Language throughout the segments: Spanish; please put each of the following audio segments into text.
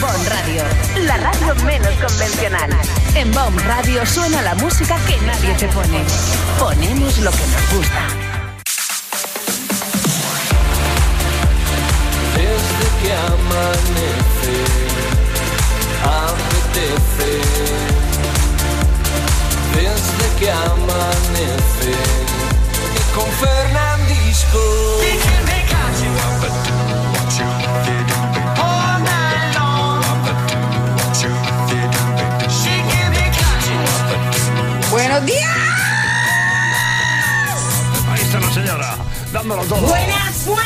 Bon Radio, la radio menos convencional. En Bon Radio suena la música que nadie te pone. Ponemos lo que nos gusta. Desde que amanece, apetece. Desde que amanece, con Fernandisco. ¡Buenos días! Ahí está la señora, dándolo todo. ¡Buenas, buenas!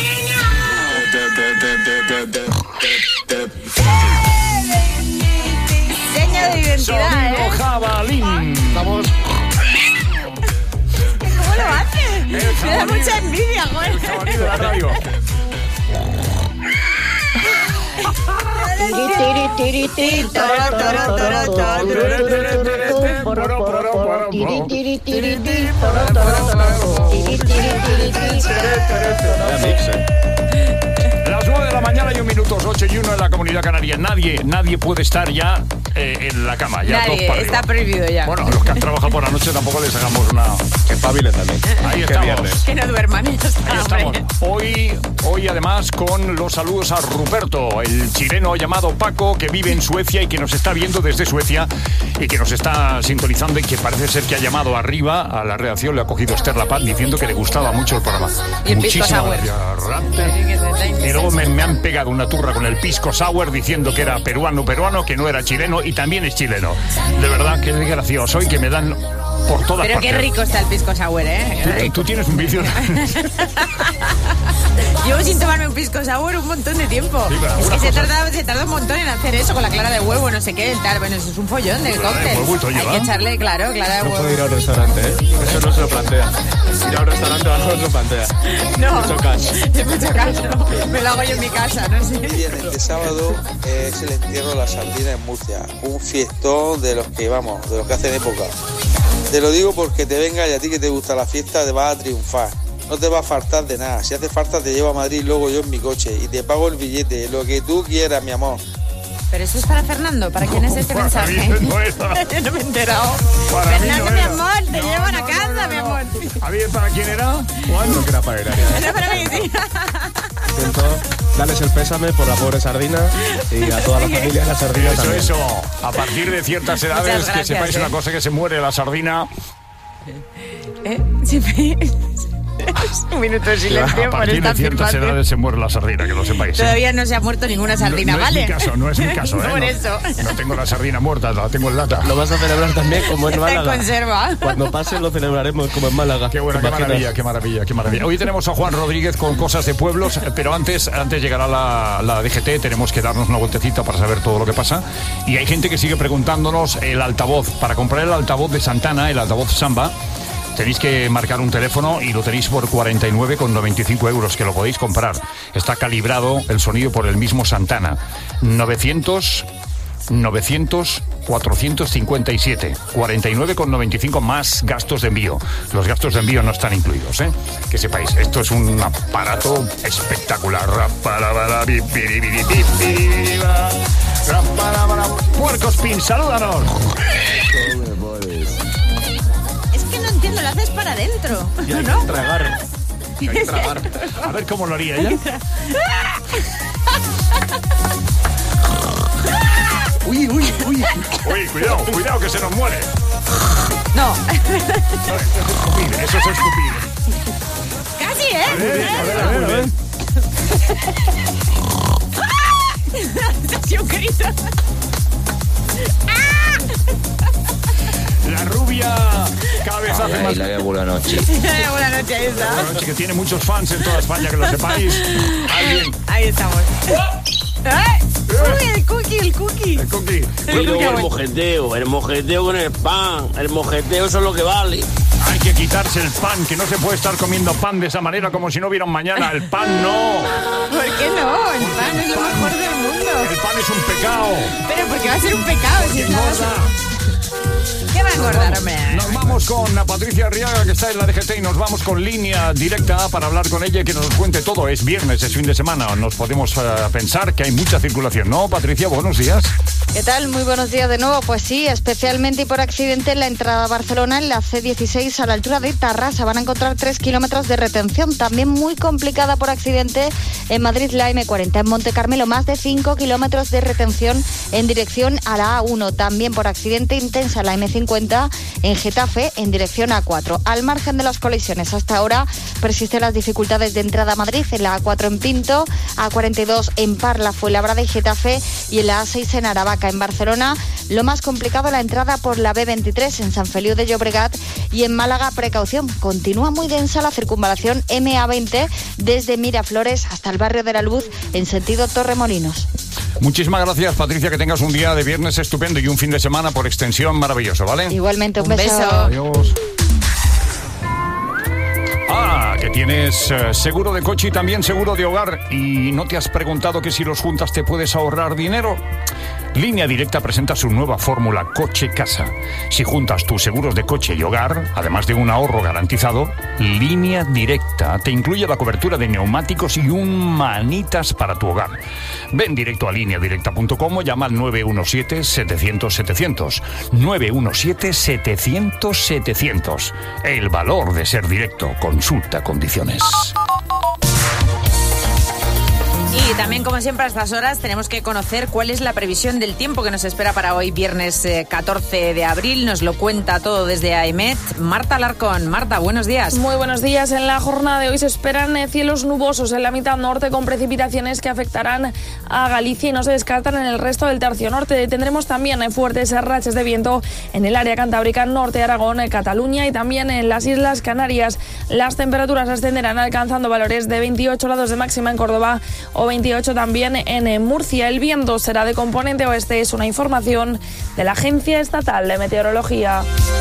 Seña de identidad, Sonido jabalín. Estamos. ¿Cómo lo haces? Me da mucha envidia, joder. El jabalí de la radio. Las 9 de la mañana y 1 minuto, 8 y 1 en la Comunidad Canaria. Nadie puede estar ya en la cama. Ya Nadie, está prohibido ya. Bueno, los que han trabajado por la noche tampoco les hagamos una... Que espabilen también. Ahí estamos. Que no duerman, ya está, Ahí estamos. Hoy además con los saludos a Ruperto, el chileno llamado Paco, que vive en Suecia y que nos está viendo desde Suecia y que nos está sintonizando y que parece ser que ha llamado arriba a la redacción, le ha cogido Esther Lapat diciendo que le gustaba mucho el programa. Y el pisco sour. Y luego me han pegado una turra con el pisco sour diciendo que era peruano, que no era chileno y también es chileno. De verdad que es gracioso y que me dan por todas Pero partes. qué rico está el pisco sour, ¿eh? Tú tienes un vicio. Llevo sin tomarme un pisco sour un montón de tiempo. Sí, es que se tarda un montón en hacer eso con la clara de huevo, no sé qué, tal. Bueno, eso es un follón de cóctel. Hay que echarle, claro, clara de No huevo. puedo ir al restaurante, ¿eh? Eso no se lo plantea. Ir al restaurante no se lo plantea. No, Mucho caso. en mucho caso. Me lo hago yo en mi casa, no sé. Bien, este sábado es el entierro de la sardina en Murcia. Un fiestón de los que, vamos, de los que hacen época. Te lo digo porque te venga y a ti que te gusta la fiesta te vas a triunfar. No te va a faltar de nada. Si hace falta te llevo a Madrid luego yo en mi coche y te pago el billete, lo que tú quieras, mi amor. Pero eso es para Fernando, ¿para quién es este Para mensaje? mí no era. Yo no me he enterado. Para mí Fernando, no mi era. amor, te No, llevo a la no, casa, no, mi no. amor. ¿A mí para quién era? ¿Cuándo que era para ir? Era para mí, sí. Siento darles el pésame por la pobre sardina y a toda la familia de la sardina también. Eso. A partir de ciertas edades, Muchas que gracias, sepáis una cosa, que se muere la sardina. Un minuto de A silencio por partir de esta ciertas afirmación. edades se muere la sardina, que lo sepáis. Todavía no se ha muerto ninguna sardina, no ¿vale? No es mi caso, ¿eh? Por No, eso. no tengo la sardina muerta, la tengo en lata. Lo vas a celebrar también como en Está en Málaga. conserva. Cuando pase lo celebraremos como en Málaga. Qué bueno, ¿Te qué imaginas? maravilla. Hoy tenemos a Juan Rodríguez con cosas de pueblos, pero antes llegará la DGT, tenemos que darnos una vueltecita para saber todo lo que pasa. Y hay gente que sigue preguntándonos el altavoz. Para comprar el altavoz de Santana, el altavoz Samba, tenéis que marcar un teléfono y lo tenéis por 49,95 euros, que lo podéis comprar. Está calibrado el sonido por el mismo Santana. 900 457, 49,95 más gastos de envío. Los gastos de envío no están incluidos, ¿eh? Que sepáis, esto es un aparato espectacular. Puercospin, salúdanos. Es que no entiendo, lo haces para adentro. Y hay ¿No? que tragar. Hay que tragar. A ver cómo lo haría ella. Uy, cuidado que se nos muere. No. Eso es escupir. Casi, ¿eh? A ver. Ha sido un grito. La rubia cada vez hace más... Buena noche. Buenas noches, ahí está. Buenas noches, que tiene muchos fans en toda España, que lo sepáis. Ahí estamos. ¡Ay! ¡Uy, el cookie! El cookie. Y luego el mojeteo con el pan. El mojeteo eso es lo que vale. Hay que quitarse el pan, que no se puede estar comiendo pan de esa manera como si no hubiera un mañana. El pan no. ¿Por qué no? El pan es lo mejor del mundo. El pan es un pecado. Pero porque va a ser un pecado si es la base. Engorda. ¿Qué va a engordar, hombre? Nos vamos con Patricia Arriaga, que está en la DGT, y nos vamos con línea directa para hablar con ella y que nos cuente todo. Es viernes, es fin de semana. Nos podemos pensar que hay mucha circulación, ¿no, Patricia? Buenos días. ¿Qué tal? Muy buenos días de nuevo. Pues sí, especialmente y por accidente en la entrada a Barcelona, en la C16 a la altura de Tarrasa. Van a encontrar 3 kilómetros de retención. También muy complicada por accidente en Madrid, la M40. En Monte Carmelo, más de 5 kilómetros de retención en dirección a la A1. También por accidente intensa la M50 en Getafe en dirección a A4. Al margen de las colisiones, hasta ahora persisten las dificultades de entrada a Madrid en la A4 en Pinto, A42 en Parla, Fuenlabrada y Getafe y en la A6 en Aravaca. En Barcelona, lo más complicado la entrada por la B23 en San Feliu de Llobregat y en Málaga, precaución. Continúa muy densa la circunvalación MA20 desde Miraflores hasta el barrio de la Luz en sentido Torremolinos. Muchísimas gracias, Patricia, que tengas un día de viernes estupendo y un fin de semana por extensión maravilloso, ¿vale? Igualmente, un beso. Adiós. Que tienes seguro de coche y también seguro de hogar y no te has preguntado que si los juntas te puedes ahorrar dinero. Línea Directa presenta su nueva fórmula Coche-Casa. Si juntas tus seguros de coche y hogar, además de un ahorro garantizado, Línea Directa te incluye la cobertura de neumáticos y un manitas para tu hogar. Ven directo a lineadirecta.com o llama al 917-700-700. 917-700-700. El valor de ser directo. Consulta condiciones. Y también, como siempre, a estas horas tenemos que conocer cuál es la previsión del tiempo que nos espera para hoy, viernes 14 de abril. Nos lo cuenta todo desde AEMET. Marta Alarcón. Marta, buenos días. Muy buenos días. En la jornada de hoy se esperan cielos nubosos en la mitad norte con precipitaciones que afectarán a Galicia y no se descartan en el resto del tercio norte. Tendremos también fuertes rachas de viento en el área cantábrica, norte de Aragón, Cataluña y también en las Islas Canarias. Las temperaturas ascenderán alcanzando valores de 28 grados de máxima en Córdoba o 28 también en Murcia. El viento será de componente oeste, es una información de la Agencia Estatal de Meteorología.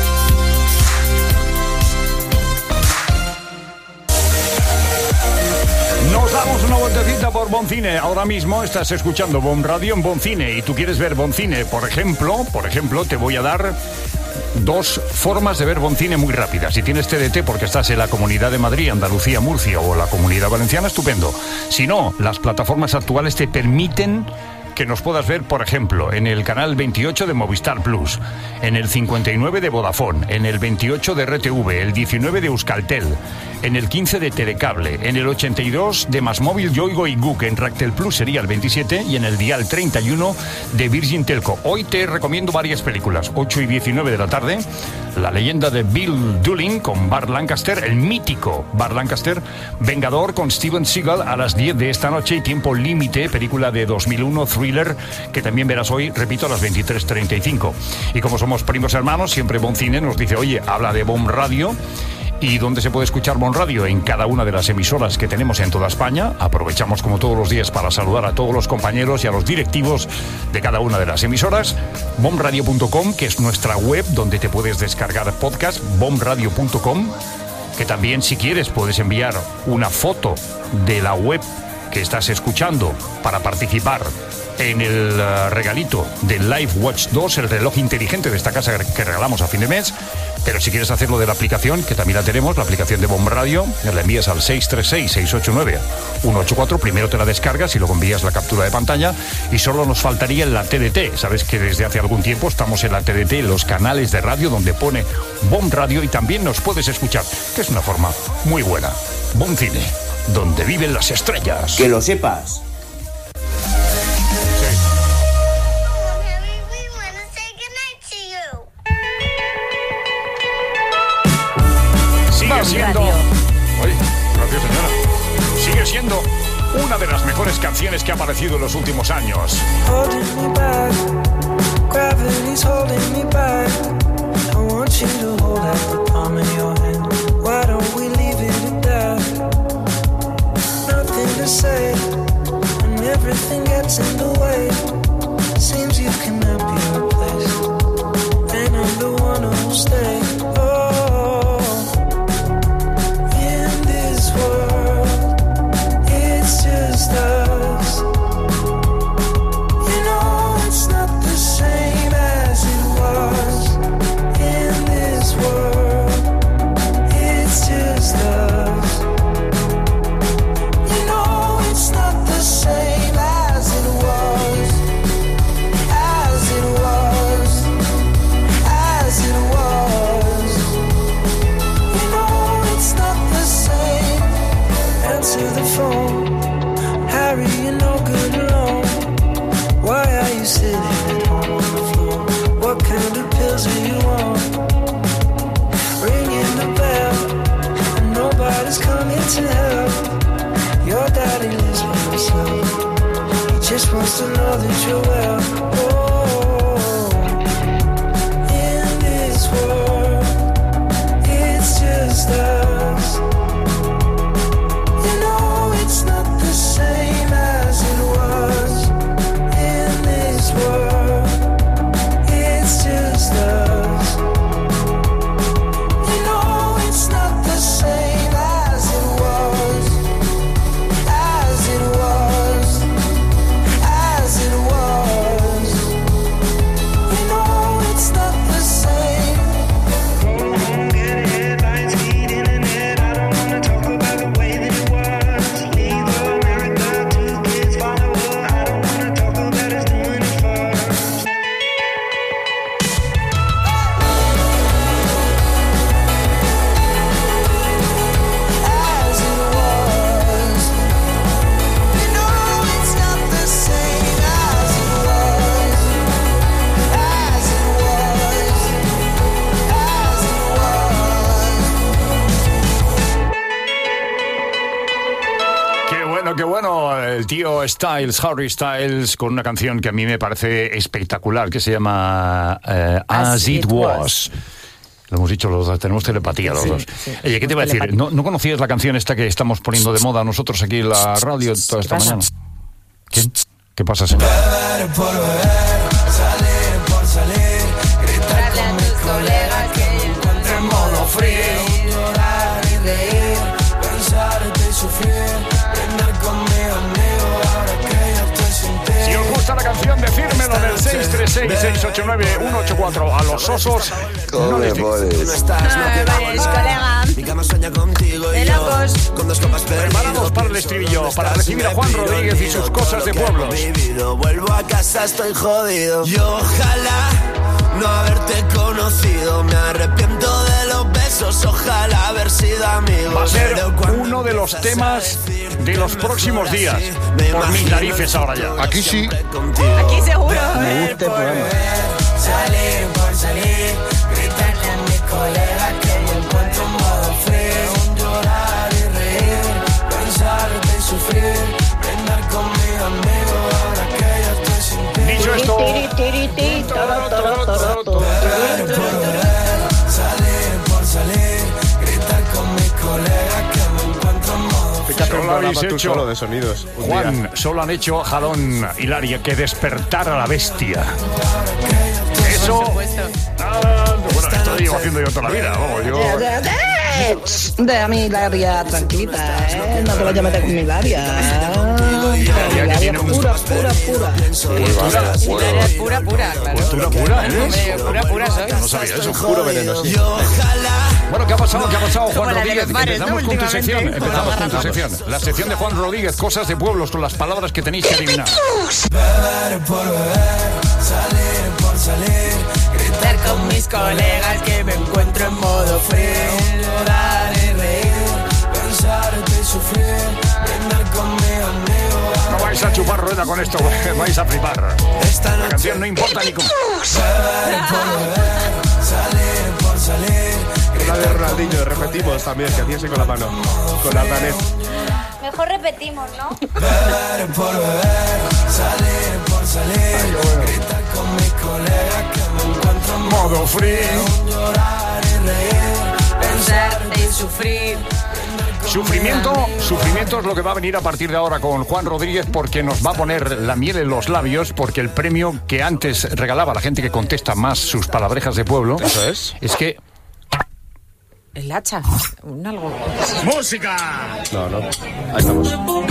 Nos damos una vueltecita por Boncine. Ahora mismo estás escuchando Bon Radio en Boncine y tú quieres ver Boncine. Por ejemplo, te voy a dar 2 formas de ver Boncine muy rápidas. Si tienes TDT porque estás en la Comunidad de Madrid, Andalucía, Murcia o la Comunidad Valenciana, estupendo. Si no, las plataformas actuales te permiten que nos puedas ver, por ejemplo, en el canal 28 de Movistar Plus, en el 59 de Vodafone, en el 28 de RTV, el 19 de Euskaltel, en el 15 de Telecable, en el 82 de Masmóvil, Yoigo y Guk, en Ractel Plus sería el 27 y en el dial 31 de Virgin Telco. Hoy te recomiendo varias películas, 8 y 19 de la tarde, La leyenda de Bill Dooling con Burt Lancaster, el mítico Burt Lancaster, Vengador con Steven Seagal a las 10 de esta noche y Tiempo Límite, película de 2001, thriller, que también verás hoy, repito, a las 23:35. Y como somos primos hermanos, siempre Boncine nos dice, oye, habla de Bon Radio. ¿Y dónde se puede escuchar Bon Radio? En cada una de las emisoras que tenemos en toda España. Aprovechamos como todos los días para saludar a todos los compañeros y a los directivos de cada una de las emisoras. bonradio.com, que es nuestra web donde te puedes descargar podcast, bonradio.com, que también si quieres puedes enviar una foto de la web que estás escuchando para participar en el regalito del Live Watch 2, el reloj inteligente de esta casa que regalamos a fin de mes. Pero si quieres hacerlo de la aplicación, que también la tenemos, la aplicación de Bon Radio, la envías al 636-689-184. Primero te la descargas y luego envías la captura de pantalla. Y solo nos faltaría en la TDT. Sabes que desde hace algún tiempo estamos en la TDT, en los canales de radio donde pone Bon Radio, y también nos puedes escuchar, que es una forma muy buena. Boncine, donde viven las estrellas. Que lo sepas. Sigue siendo... Oye, gracias, señora. Sigue siendo una de las mejores canciones que ha aparecido en los últimos años. el tío Styles, Harry Styles, con una canción que a mí me parece espectacular, que se llama As It Was. Lo hemos dicho los dos, tenemos telepatía los dos. Sí, Oye, ¿qué te iba a decir? ¿No conocías la canción esta que estamos poniendo de moda nosotros aquí en la radio toda esta mañana? ¿Quién? ¿Qué pasa, señor? Beber por beber, salir por salir, gritar con mis colegas que yo encuentro en modo free, llorar y reír, pensarte y sufrir, brindar con mi amigo ahora que ya estoy sin ti. Si os gusta la canción, decírmelo en el 636-689-184. A los osos no les digo. colega. Mi cama sueña contigo y De locos. yo, con 2 copas perdido. Preparados para el estribillo, para recibir a Juan Rodríguez y sus cosas de pueblos. Vuelvo a casa, estoy jodido. Y ojalá no haberte conocido. Me arrepiento de los besos, ojalá haber sido amigos. Va a ser uno de los temas de los próximos días. Por mis narices ahora ya. Aquí sí. Aquí seguro. Me gusta el programa. Salir por salir, gritar con mis colegas que me encuentro en modo free. Llorar y reír, pensarte y sufrir, brindar con mi amigo ahora que ya estoy sin ti. Dicho esto, Salir por salir, gritar con mis colegas que me encuentro en modo free. Fíjate un Solo habéis programa tú hecho, solo de sonidos. un día. Juan, solo han hecho Jalón y Laria que despertar a la bestia. Eso. Bueno, esto lo llevo haciendo yo toda la vida. Vamos, yo. De a mi Laria, tranquilita, ¿eh? No te vayas a meter con mi Laria. Laria pura. Pura, claro. Cultura pura, ¿eh? Hombre, pura soy. No sabía eso. Puro veneno, sí. Bueno, ¿qué ha pasado, Juan Como la de Rodríguez? los bares, ¿no? Empezamos con tu sección. Últimamente. Empezamos con tu sección. La sección de Juan Rodríguez, cosas de pueblos, con las palabras que tenéis que adivinar. Beber por beber, salir por salir, gritar con mis colegas que me encuentro en modo free. Llorar y reír, pensarte y sufrir, brindar con mi amigo. No vais a chupar rueda con esto, vais a flipar. La canción no importa ni cómo. Beber por beber, salir por salir. La de Ronaldinho, repetimos también, que hacía así con la mano. Con la danés. Mejor repetimos, ¿no? Beber por beber, salir por salir, gritar con mis colegas que me encuentro en Modo free. llorar y reír, Pensarte y sufrir. Sufrimiento es lo que va a venir a partir de ahora con Juan Rodríguez, porque nos va a poner la miel en los labios, porque el premio que antes regalaba a la gente que contesta más sus palabrejas de pueblo, Eso es. es que... El hacha. Un algo. ¡Música! No. Ahí estamos.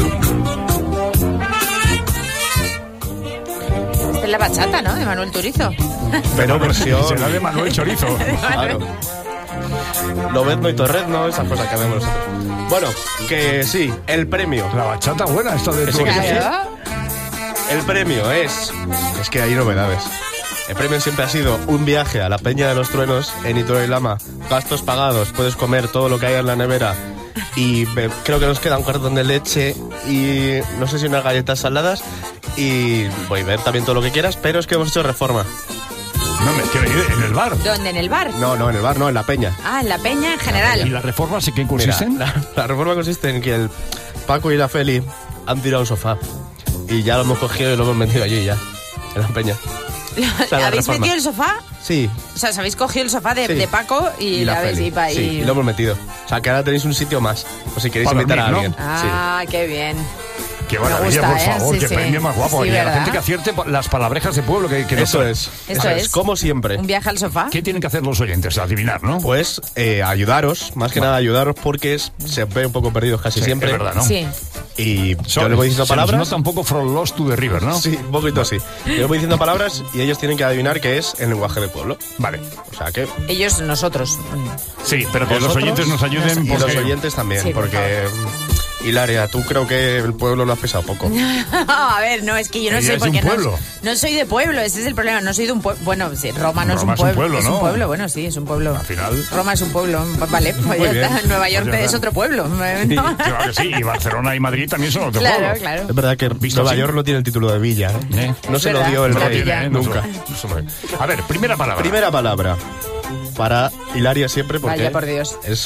Es la bachata, ¿no? De Manuel Turizo. Pero versión. Será de Manuel Chorizo. Claro. Lobezno y Torrezno, esas cosas que hacemos nosotros. Bueno, que sí, el premio. La bachata buena, esta de... Sí, que sí. Claro. El premio es que hay novedades. El premio siempre ha sido un viaje a la Peña de los Truenos en Itoy Lama. Gastos pagados, puedes comer todo lo que hay en la nevera. Y creo que nos queda un cartón de leche y no sé si unas galletas saladas. Y voy a ver también todo lo que quieras, pero es que hemos hecho reforma. No, me quiero ir en el bar. ¿Dónde? ¿En el bar? No, en el bar, no, en la Peña. Ah, en la peña en ¿Y general. las reformas en qué consisten? Mira, la reforma consiste en que el Paco y la Feli han tirado un sofá. Y ya lo hemos cogido y lo hemos metido allí ya, en la Peña. sea, la ¿Habéis reforma. metido el sofá? Sí. O sea, os habéis cogido el sofá de, Sí. de Paco y la habéis... Feli. y- Sí, y lo hemos metido. O sea, que ahora tenéis un sitio más. O si queréis Para invitar a dormir, alguien. Ah, qué bien. Qué Me maravilla, gusta, por ¿eh? favor, Sí, qué sí. premio más guapo. Sí, y a la ¿verdad? gente que acierte las palabrejas de pueblo que no Eso sabe. es. Eso es. Como siempre. Un viaje al sofá. ¿Qué tienen que hacer los oyentes? Adivinar, ¿no? Pues ayudaros, más que nada ayudaros porque se ven un poco perdidos casi Sí, siempre. es verdad, ¿no? Sí. Y yo le voy diciendo Se palabras. nos nota un poco From Lost to the River, ¿no? Sí, un poquito así. Yo voy diciendo palabras y ellos tienen que adivinar qué es el lenguaje del pueblo. Vale. O sea que. Ellos, nosotros. Sí, pero que los Vosotros oyentes nos ayuden. Y los porque- oyentes también, Sí, por porque. Hilaria, tú creo que el pueblo lo has pesado poco. A ver, no, es que yo no Ella sé es de porque un pueblo. no soy de pueblo, ese es el problema, no soy de un pueblo. Bueno, sí, Roma no es Roma un pueblo. ¿no? Es un pueblo, bueno, sí, es un pueblo. Al final. Roma es un pueblo, vale, pues Muy ya bien. está. Nueva York Pues ya es está. otro pueblo. Claro que sí, y Barcelona y Madrid también son otro Claro, pueblo. claro. Es verdad que ¿Visto Nueva así? York no tiene el título de villa, ¿eh? No Es se lo verdad, dio el no lo rey tiene, nunca. No se lo- A ver, primera palabra. Primera palabra. Para Hilaria siempre porque Vaya, por Dios. es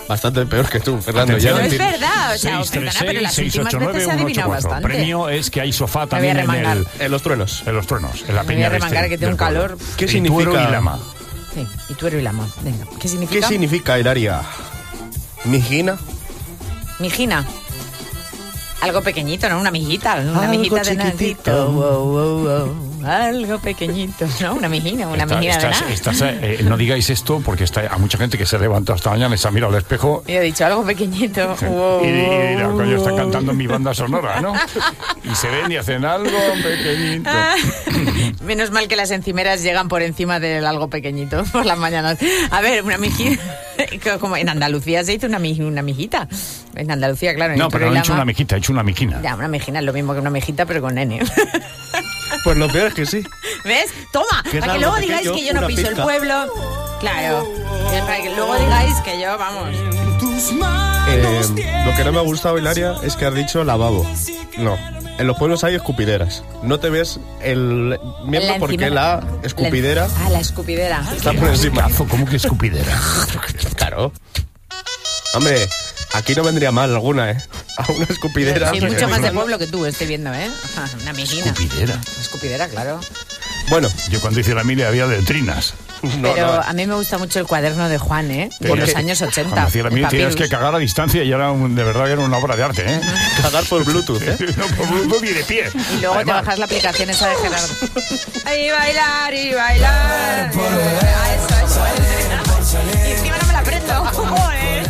Bastante peor que tú, Fernando. Atención. No es verdad, o sea, perdona, pero las últimas veces se ha adivinado 636-689-184. bastante. Premio es que hay sofá también En los truenos. En los truenos, en la Me voy peña a remangar que tengo un calor. ¿Qué significa? significa? Y Lama. Sí, y tú eres el amo. Venga, ¿qué significa? ¿Qué significa, Hilaria? ¿Mijina? Mijina. Algo pequeñito, ¿no? Una mijita. Una Algo mijita de chiquitito. nacito. Wow, wow, wow. Algo pequeñito, ¿no? Una mijina de nada. No digáis esto porque a mucha gente que se levanta esta mañana y se ha mirado al espejo Y he dicho algo pequeñito. Wow, y dirá, wow, coño, está wow. cantando en mi banda sonora, ¿no? Y se ven y hacen algo pequeñito. Menos mal que las encimeras llegan por encima del algo pequeñito por las mañanas. A ver, una mijita. Como en Andalucía se hizo una mijita. En Andalucía, claro. No, pero no he hecho una mijita, he hecho una mijina. Ya, una mijina es lo mismo que una mijita, pero con N. Pues lo peor es que sí. ¿Ves? Toma, Que es para que algo luego digáis pequeño, que yo no una piso el pizca. pueblo. Claro. Para que luego digáis que yo, vamos. Lo que no me ha gustado, Hilaria, es que has dicho lavabo. No. En los pueblos hay escupideras. No te ves el miembro porque la escupidera La escupidera. está por encima. ¿Cómo que escupidera? Claro. Hombre, aquí no vendría mal alguna, ¿eh? A una escupidera. Sí, mucho más de pueblo que tú estoy viendo, ¿eh? Una mijina. Escupidera. Escupidera, claro. Bueno, Yo cuando hice la mili había letrinas. Pero a mí me gusta mucho el cuaderno de Juan, ¿eh? De los años 80. Cuando hacía la el mili tenías papyrus. que cagar a distancia y era de verdad que era una obra de arte, ¿eh? cagar por Bluetooth, ¿eh? No por Bluetooth y de pie. Y luego Además, te bajas la aplicación esa de Gerardo. Ahí bailar y bailar. Y encima no me la aprendo. Joder.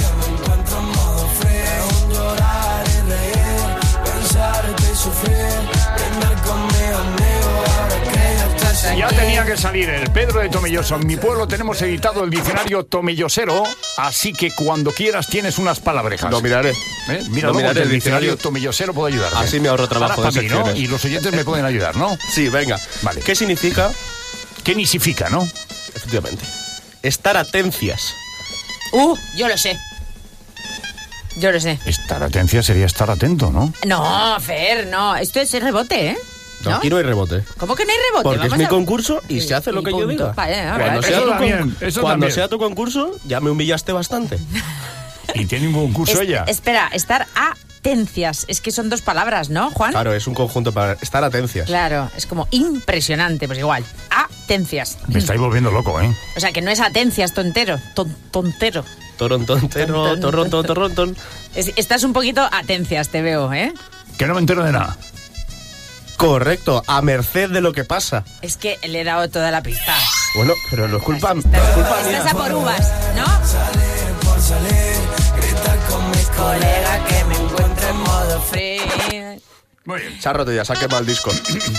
Ya tenía que salir el Pedro de Tomelloso. En mi pueblo tenemos editado el diccionario tomellosero, así que cuando quieras tienes unas palabrejas. Lo miraré. Mira, Lo miraré, el el diccionario diccionario tomellosero puede ayudar. Así me ahorro trabajo de para mí, ¿no? secciones. Y los oyentes me pueden ayudar, ¿no? Sí, venga. Vale. ¿Qué significa? ¿Qué nisifica, no? Efectivamente. Estar atencias. Yo lo sé. Yo lo sé. Estar atencia sería estar atento, ¿no? No, Fer, no. Esto es el rebote, ¿eh? No, aquí no hay rebote. ¿Cómo que no hay rebote? Porque es Vamos mi a- concurso y se hace lo Y que yo punto. diga. Vale, Cuando sea Eso tu también, eso cuando también. sea tu concurso, ya me humillaste bastante. Y tiene un concurso ella. Espera, estar atencias. Es que son dos palabras, ¿no, Juan? Claro, es un conjunto para estar atencias. Claro, es como impresionante, pues igual. Atencias. Me estáis volviendo loco, ¿eh? O sea, que no es atencias, tontero. Tontero. Torontón, torrontón. Estás un poquito atencias, te veo, ¿eh? Que no me entero de nada. Correcto, a merced de lo que pasa. Es que le he dado toda la pista. Bueno, pero no es culpa, Estás a por uvas, ¿no? Colega que me encuentro en modo free. Muy bien. Se ha roto ya, se ha quemado el disco.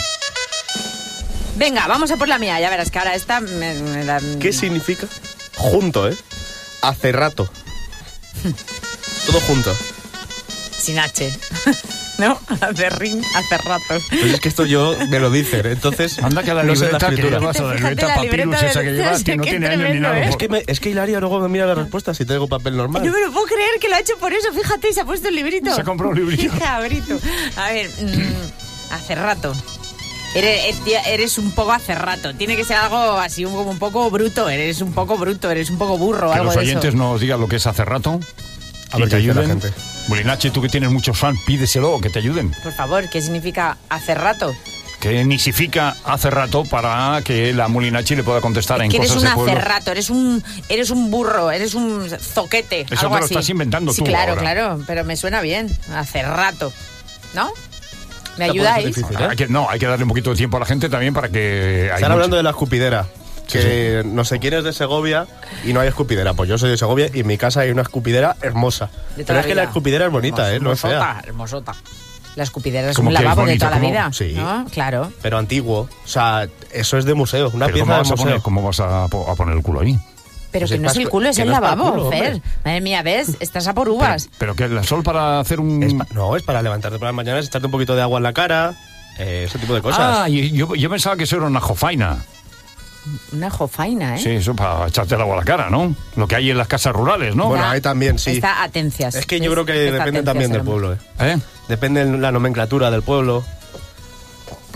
Venga, vamos a por la mía. Ya verás que ahora esta me la... ¿Qué significa? Junto, ¿eh? Hace rato. Todo junto. Sin H. ¿No? Hace rato. Pues es que esto yo me lo dicen, entonces Anda que la no sé la libreta que escritura. llevas, la Fíjate libreta la papyrus libreta esa que de- llevas, que no qué tiene años ni tremendo, nada. ¿eh? Es que Hilaria luego me mira la respuesta si tengo papel normal. No me lo puedo creer que lo ha hecho por eso. Fíjate, se ha puesto el librito. Se ha comprado un librito. Qué cabrito. A ver, hace rato. Eres un poco hace rato. Tiene que ser algo así como un poco bruto. Eres un poco bruto, eres un poco burro. Que Algo los de oyentes eso. nos digan lo que es hace rato. A y ver te qué dice la ayuden. gente. Bulinache, tú que tienes muchos fans, pídeselo, que te ayuden. Por favor, ¿qué significa hace rato? Que nisifica hace rato para que la Mulinachi le pueda contestar en Que eres cosas un de pueblo. hace rato, eres un burro, eres un zoquete. Eso algo te lo así. estás inventando Sí, tú claro, ahora. claro, pero me suena bien. Hace rato. ¿No? ¿Me Esta puede ser ayudáis? difícil, ¿eh? Hay que darle un poquito de tiempo a la gente también para que... Están hablando de la escupidera. Que no sé quién es de Segovia y no hay escupidera. Pues yo soy de Segovia y en mi casa hay una escupidera hermosa. De toda Pero la es que vida. la escupidera es bonita, ¿eh? No es fea. Hermosota. La escupidera es ¿Cómo un que es lavabo de bonita? toda la ¿Cómo? vida. Sí. ¿No? Claro. Pero antiguo. O sea, eso es de museo. Una Pero pieza de museo. ¿cómo vas a poner el culo ahí? Pero Pues que es no es para- el culo, es que el no es para el lavabo, culo, Fer. hombre. Madre mía, ¿ves? Estás a por uvas. Pero que el sol para hacer un... No, es para levantarte por las mañanas, echarte un poquito de agua en la cara, ese tipo de cosas. Ah, y yo pensaba que eso era una jofaina. Una jofaina, ¿eh? Sí, eso para echarte el agua a la cara, ¿no? Lo que hay en las casas rurales, ¿no? Bueno, ahí también, sí. Está atencias. Es que yo ¿Ves? creo que Está depende atencias también el del hombre. pueblo, ¿eh? Depende de la nomenclatura del pueblo.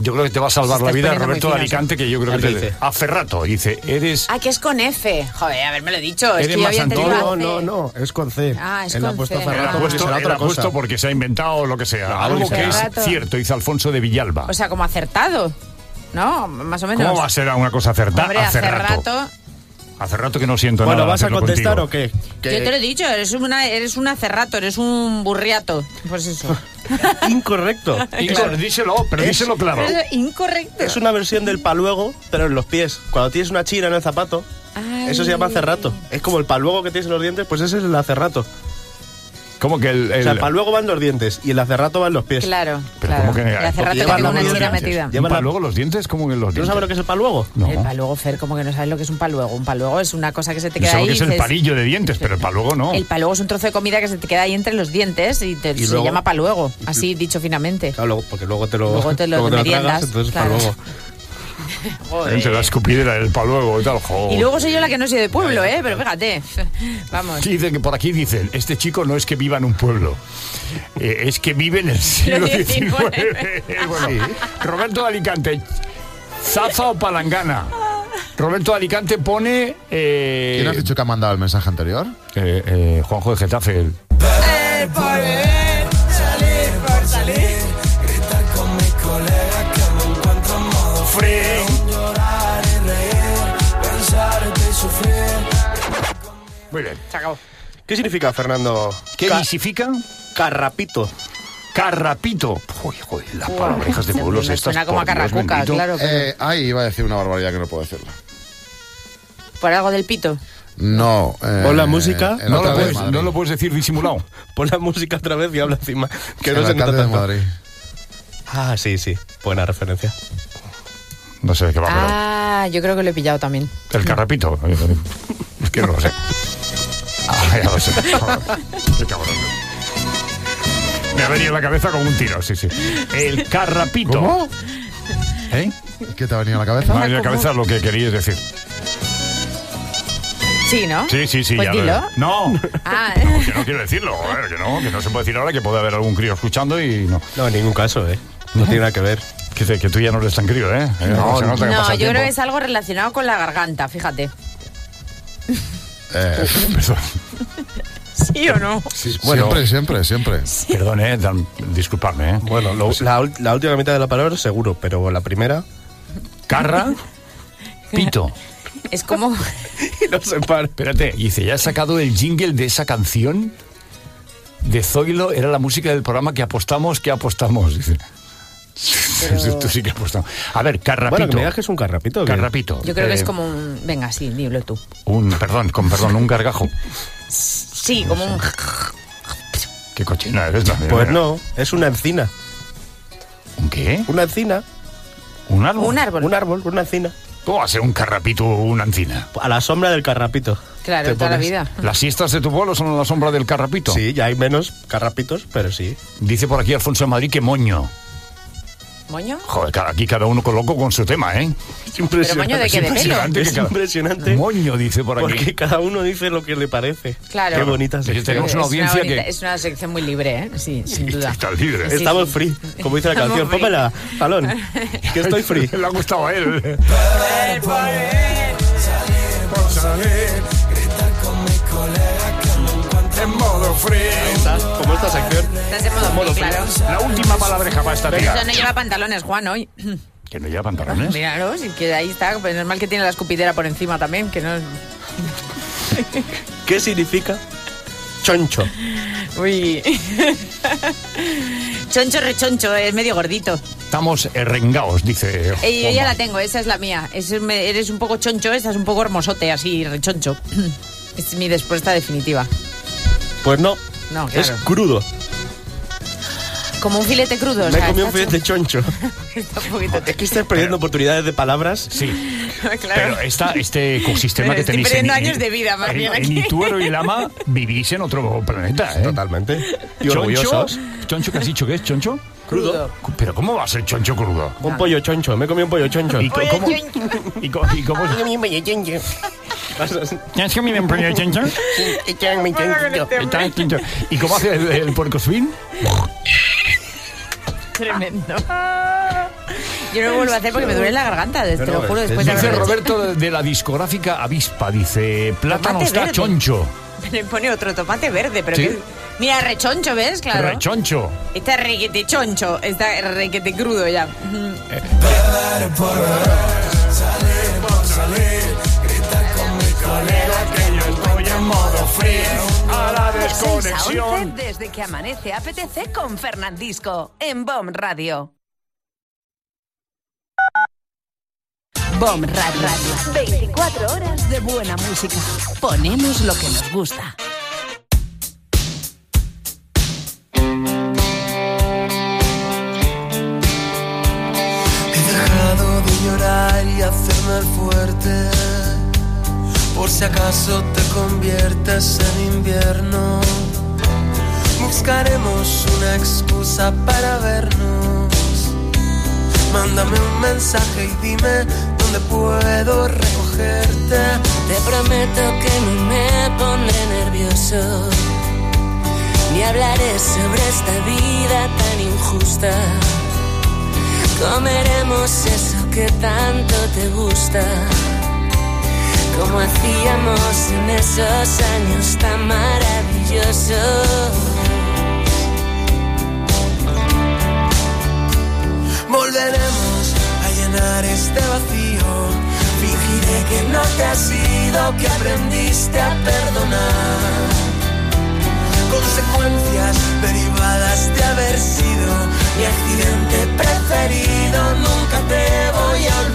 Yo creo que te va a salvar la vida Roberto de Alicante, que yo creo que dice. Aferrato, dice, eres... Ah, que es con F. Joder, haberme lo dicho. Es ¿Eres que yo más había entendido Antonio? C. No, es con C. Ah, es Él con ha puesto C. Ferrato porque será Él otra ha puesto cosa. porque se ha inventado lo que sea. Claro, Algo que es Ferrato. cierto, dice Alfonso de Villalba. O sea, como acertado, ¿no? Más o menos. ¿Cómo va a ser una cosa acertada? Hombre, hace rato... Hace rato que no siento Bueno, nada. ¿vas a hacerlo contestar contigo. o qué? Yo te lo he dicho, eres un acerrato, eres un burriato. Pues eso. Incorrecto. Díselo, pero díselo claro. Pero es incorrecto. Es una versión del paluego, pero en los pies. Cuando tienes una china en el zapato, eso se llama acerrato. Es como el paluego que tienes en los dientes, pues ese es el acerrato. ¿Cómo que O sea, el paluego va en los dientes y el acerrato va en los pies. Claro, Pero claro. ¿cómo que- Y hace porque rato que llevan tengo la una mano china en los dientes. metida. Llevan la- ¿Paluego los dientes? ¿Cómo que en los ¿Tú no dientes? sabes lo que es el paluego? No. El paluego, Fer, como que no sabes lo que es un paluego. Un paluego es una cosa que se te Yo queda sé ahí. lo que es el dices- palillo de dientes, pero el paluego no. El paluego es un trozo de comida que se te queda ahí entre los dientes y, se luego- llama paluego, así dicho finamente. Claro, porque luego te lo, Luego te lo luego meriendas, tragas, entonces claro. paluego. Se la escupidera del paluego y tal. Y luego soy yo la que no soy de pueblo, pero fíjate. Vamos. Dicen que por aquí dicen, este chico no es que viva en un pueblo, es que vive en el siglo Lo XIX. 19. Bueno, Roberto de Alicante, ¿Zaza o palangana? Roberto de Alicante pone... ¿Quién has dicho que ha mandado el mensaje anterior? Juanjo de Getafe. Salir por salir, gritar con mis colegas que me encuentro en modo free. Llorar y reír, pensarte y sufrir. Muy bien. Se acabó. ¿Qué significa, Fernando? ¿Qué significa? Carrapito. Carrapito. Uy, joder, las palabrejas de pueblos Me estas. suena como a por Dios carracuca, bendito. claro. Ahí iba a decir una barbaridad que no puedo decirla. Por algo del pito. No. Pon la música. el No lo, alcalde de puedes, Madrid. no lo puedes decir disimulado. Pon la música otra vez y habla encima. Que El no se nota alcalde de tanto. Madrid. Ah, sí. Buena referencia. No sé de qué va, Ah, yo creo que lo he pillado también. pero... El carrapito. Es que no lo sé. Ah, ya lo sé. Qué cabrón. Me ha venido a la cabeza como un tiro, sí. El carrapito. ¿Cómo? ¿Eh? ¿Qué te ha venido a la cabeza? Me ha venido a la cabeza lo que querías decir. Sí, ¿no? Sí, Pues ya dilo. veo. No, Ah, que no quiero decirlo. A ver, que no se puede decir ahora, que puede haber algún crío escuchando y no. No, en ningún caso, No tiene nada que ver. Que tú ya no eres tan crío, ¿eh? Se nota que pasa no, el yo creo tiempo. que es algo relacionado con la garganta, fíjate. Perdón. ¿Sí o no? Sí, Bueno. siempre. Perdón, disculpadme, ¿eh? Bueno, la última mitad de la palabra seguro, pero la primera... Carra, pito. Es como... no se para. Espérate, dice, ya has sacado el jingle de esa canción de Zoilo, era la música del programa que apostamos. Dice. Tú sí que apostamos. A ver, carrapito. Bueno, que me digas que es un carrapito. Carrapito. Yo creo que es como un... Venga, sí, dilo tú. Un un gargajo. Sí, como un... Qué cochina eres, ¿no? Pues no, es una encina. ¿Un qué? Una encina. ¿Un árbol? Un árbol. Un árbol, una encina. ¿Cómo va a ser un carrapito o una encina? A la sombra del carrapito. Claro, Te toda la pones. vida. ¿Las siestas de tu pueblo son a la sombra del carrapito? Sí, ya hay menos carrapitos, pero sí. Dice por aquí Alfonso de Madrid que moño. ¿Moño? Joder, aquí cada uno loco con su tema, ¿eh? Es impresionante. ¿Pero moño de qué? ¿De pelo? Es impresionante. Moño, dice por aquí. Porque cada uno dice lo que le parece. Claro. Qué bonita sección. Tenemos una audiencia bonita- que... Es una sección muy libre, ¿eh? Sí, sin duda. Está libre. Sí, Estamos sí. free, como dice la Estamos canción. free. Pómela, Jalón, que estoy free. Le ha gustado a él. Por salir, gritar con mis colegas que me encuentro en modo free. Como esta sección. Estás en modo free, claro. La última palabreja para esta Pero tía. eso no lleva pantalones, Juan, hoy. Que no lleva pantalones. Míralo, si que ahí está. Pues normal que tiene la escupidera por encima también, que no... ¿Qué significa choncho? Uy. Choncho rechoncho, es medio gordito. Estamos rengaos, dice Yo ya Juanma. la tengo, esa es la mía. Eres un poco choncho, esta es un poco hermosote, así, rechoncho. Es mi respuesta definitiva. Pues no, No, es claro. crudo. Como un filete crudo. o Me he sea, comido un está filete choncho. Está un poquito Es que estás perdiendo oportunidades de palabras. Sí, claro. pero este ecosistema que Estoy tenéis perdiendo años de vida, más bien, aquí. en Ituero y Lama vivís en otro planeta, ¿eh? Totalmente. Y Choncho, orgullosos. ¿Choncho que has dicho que es? ¿Choncho? Crudo. ¿Pero cómo va a ser choncho crudo? Un pollo choncho. Me he comido un pollo choncho. ¿Y cómo? ¿Y cómo? ¿Ya has comido un pollo choncho? ¿Y cómo hace el puercoespín? Tremendo. Yo no lo vuelvo a hacer porque me duele la garganta, te lo juro. Después Dice de Roberto de la discográfica Avispa, dice, plátano Tomate está verde. choncho. Me pone otro tomate verde, pero ¿Sí? que... Mira, rechoncho, ¿ves? Claro. Rechoncho. Está requete choncho, está requete crudo ya. Beber por beber, salir por salir, gritar con mi colega que yo estoy en modo free. A la 6 a 11 desconexión. desde que amanece apetece con Fernandisco en BOM Radio. BOM Radio. 24 horas de buena música. Ponemos lo que nos gusta. He dejado de llorar y hacerme el fuerte, por si acaso te conviertes en invierno. Buscaremos una excusa para vernos. Mándame un mensaje y dime dónde puedo recogerte. Te prometo que no me pondré nervioso, ni hablaré sobre esta vida tan injusta. Comeremos eso que tanto te gusta, como hacíamos en esos años tan maravillosos. Volveremos a llenar este vacío. Fingiré que no te has ido, que aprendiste a perdonar. Consecuencias derivadas de haber sido mi accidente preferido. Nunca te voy a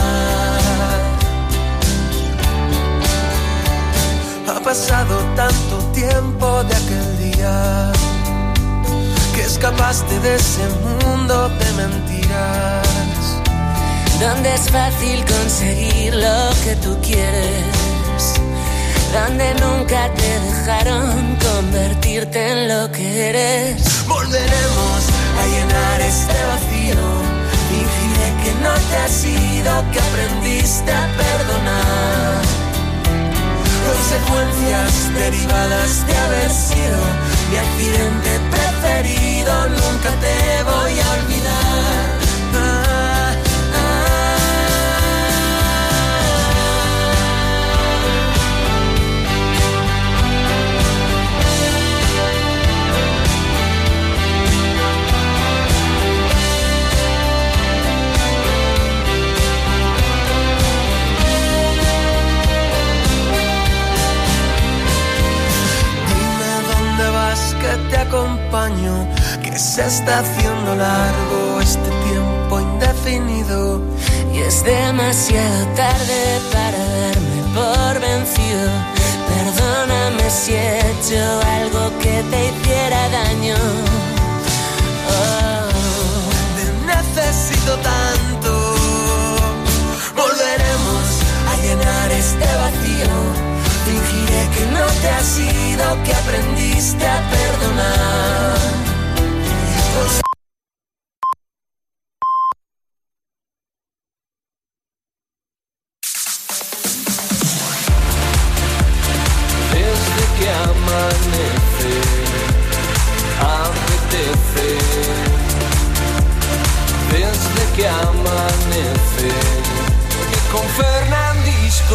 olvidar. Ha pasado tanto tiempo de aquel día que escapaste de ese mundo de mentiras, Donde es fácil conseguir lo que tú quieres, donde nunca te dejaron convertirte en lo que eres. Volveremos a llenar este vacío. Fingiré que no te has ido, que aprendiste a perdonar. Consecuencias derivadas de haber sido mi accidente preferido. Nunca te voy a olvidar. Que te acompaño, que se está haciendo largo este tiempo indefinido. Y es demasiado tarde para darme por vencido. Perdóname si he hecho algo que te hiciera daño. Te necesito tanto. Volveremos a llenar este vacío. Fingiré que no te has ido, que aprendiste a perdonar. Desde que amanece, apetece. Desde que amanece, y con Fernandisco.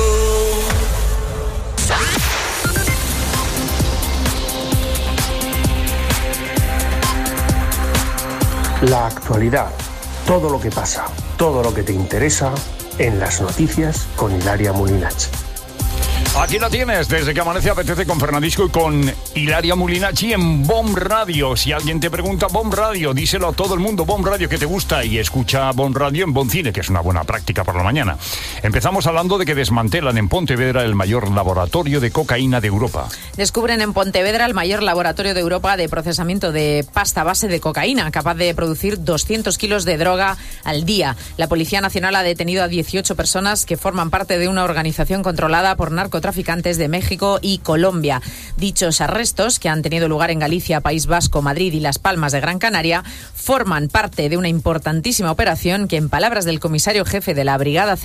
La actualidad, todo lo que pasa, todo lo que te interesa en las noticias con Hilaria Mulinach. Aquí la tienes, desde que amanece apetece con Fernandisco y con Hilaria Mulinachi en BOM Radio. Si alguien te pregunta BOM Radio, díselo a todo el mundo, BOM Radio que te gusta, y escucha BOM Radio en BOM Cine, que es una buena práctica por la mañana. Empezamos hablando de que desmantelan en Pontevedra el mayor laboratorio de cocaína de Europa. Descubren en Pontevedra el mayor laboratorio de Europa de procesamiento de pasta base de cocaína, capaz de producir 200 kilos de droga al día. La Policía Nacional ha detenido a 18 personas que forman parte de una organización controlada por narcotraficantes de México y Colombia. Dichos arrestos, que han tenido lugar en Galicia, País Vasco, Madrid y Las Palmas de Gran Canaria, forman parte de una importantísima operación que, en palabras del comisario jefe de la Brigada Central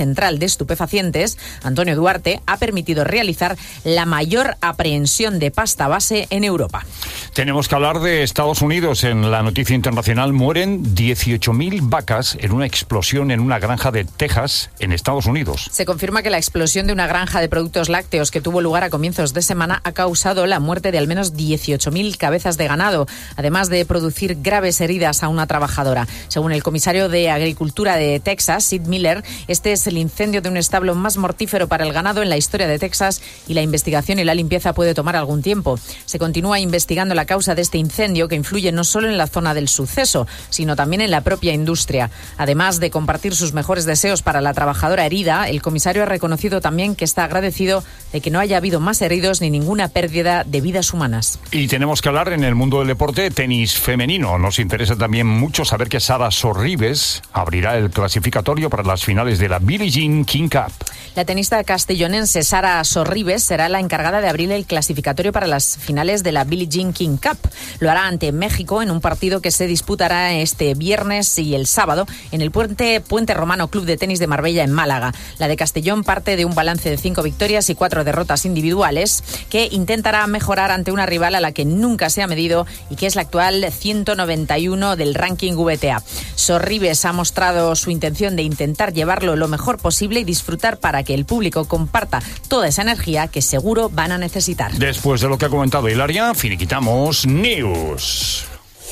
de estupefacientes, Antonio Duarte, ha permitido realizar la mayor aprehensión de pasta base en Europa. Tenemos que hablar de Estados Unidos. En la noticia internacional mueren 18.000 vacas en una explosión en una granja de Texas, en Estados Unidos. Se confirma que la explosión de una granja de productos lácteos que tuvo lugar a comienzos de semana ha causado la muerte de al menos 18.000 cabezas de ganado, además de producir graves heridas a una trabajadora. Según el comisario de Agricultura de Texas, Sid Miller, este es el incendio de un establo más mortífero para el ganado en la historia de Texas y la investigación y la limpieza puede tomar algún tiempo. Se continúa investigando la causa de este incendio que influye no solo en la zona del suceso, sino también en la propia industria. Además de compartir sus mejores deseos para la trabajadora herida, el comisario ha reconocido también que está agradecido de que no haya habido más heridos ni ninguna pérdida de vidas humanas. Y tenemos que hablar en el mundo del deporte, tenis femenino. Nos interesa también mucho saber que Sara Sorribes abrirá el clasificatorio para las finales de la Billie Jean King Cup. La tenista castellonense Sara Sorribes será la encargada de abrir el clasificatorio para las finales de la Billie Jean King Cup. Lo hará ante México en un partido que se disputará este viernes y el sábado en el Puente Romano Club de Tenis de Marbella en Málaga. La de Castellón parte de un balance de 5 victorias y 4 derrotas individuales que intentará mejorar ante una rival a la que nunca se ha medido y que es la actual 191 del ranking WTA. Sorribes ha mostrado su intención de intentar llevarlo lo mejor posible y disfrutar para que el público comparta toda esa energía que seguro van a necesitar. Después de lo que ha comentado Hilaria, finiquitamos News.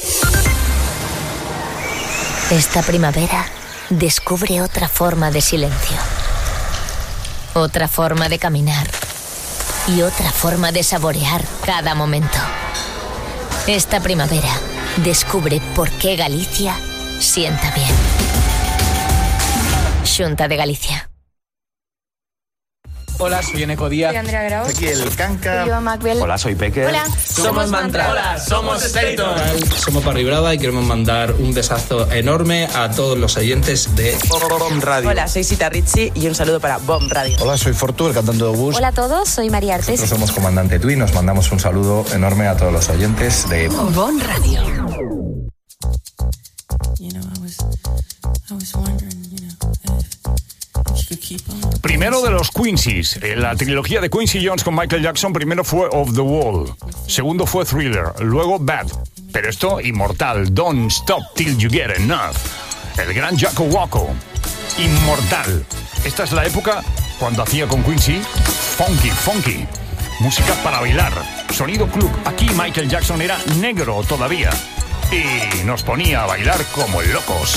Esta primavera descubre otra forma de silencio, otra forma de caminar y otra forma de saborear cada momento. Esta primavera descubre por qué Galicia sienta bien. Xunta de Galicia. Hola, soy Eneco Díaz. Soy Andrea Grau. Aquí el Canca. Soy Iván Macbel. Hola, soy Peque. Hola. Somos Mantra. Hola, somos Steriton. Somos Parry Brava y queremos mandar un besazo enorme a todos los oyentes de Bomb Radio. Hola, soy Sita Ritchie y un saludo para Bomb Radio. Hola, soy Fortu, el cantante de Bus. Hola a todos, soy María Artes. Nosotros somos Comandante Tui, nos mandamos un saludo enorme a todos los oyentes de Bomb Radio. Primero de los Quincy's. La trilogía de Quincy Jones con Michael Jackson primero fue Off the Wall, segundo fue Thriller, luego Bad. Pero esto, inmortal, Don't Stop Till You Get Enough. El gran Jacko Wacko, inmortal. Esta es la época cuando hacía con Quincy funky. Música para bailar, sonido club. Aquí Michael Jackson era negro todavía y nos ponía a bailar como locos.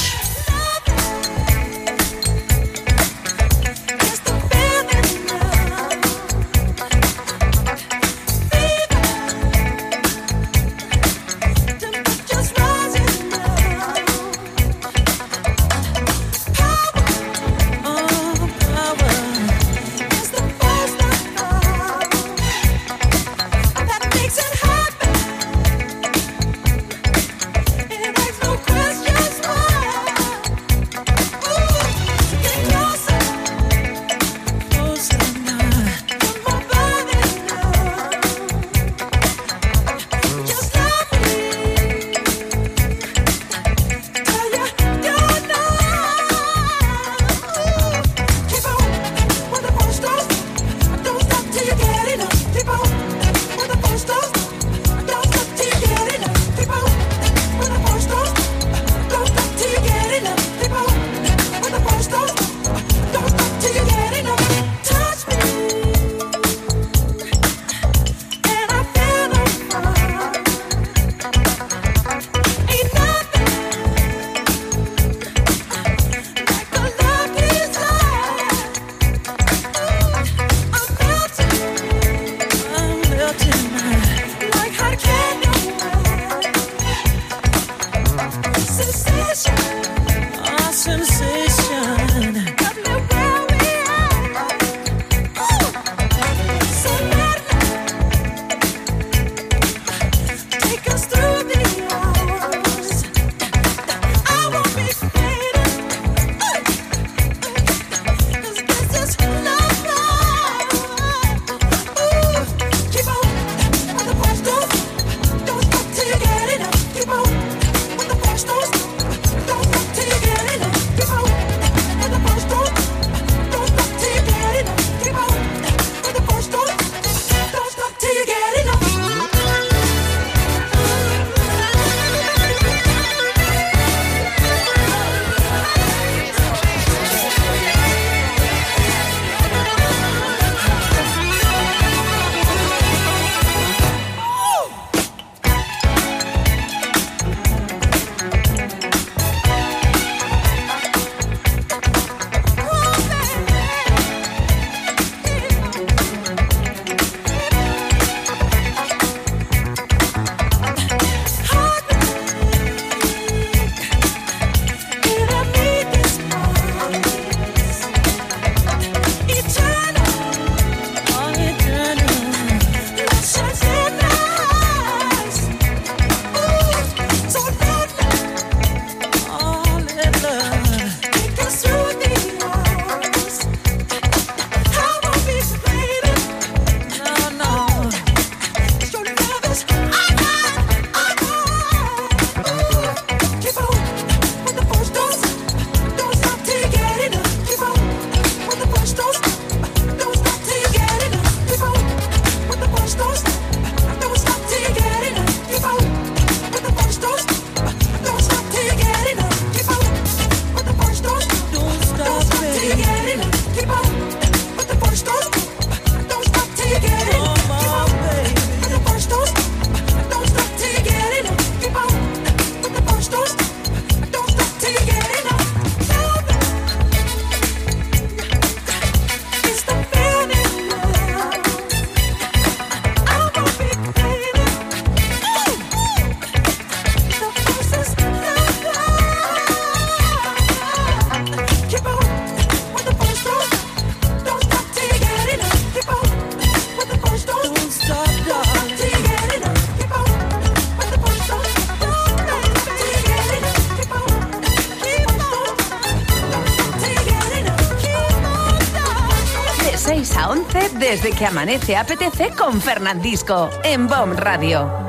6 a 11 desde que amanece apetece con Fernandisco en BOM Radio.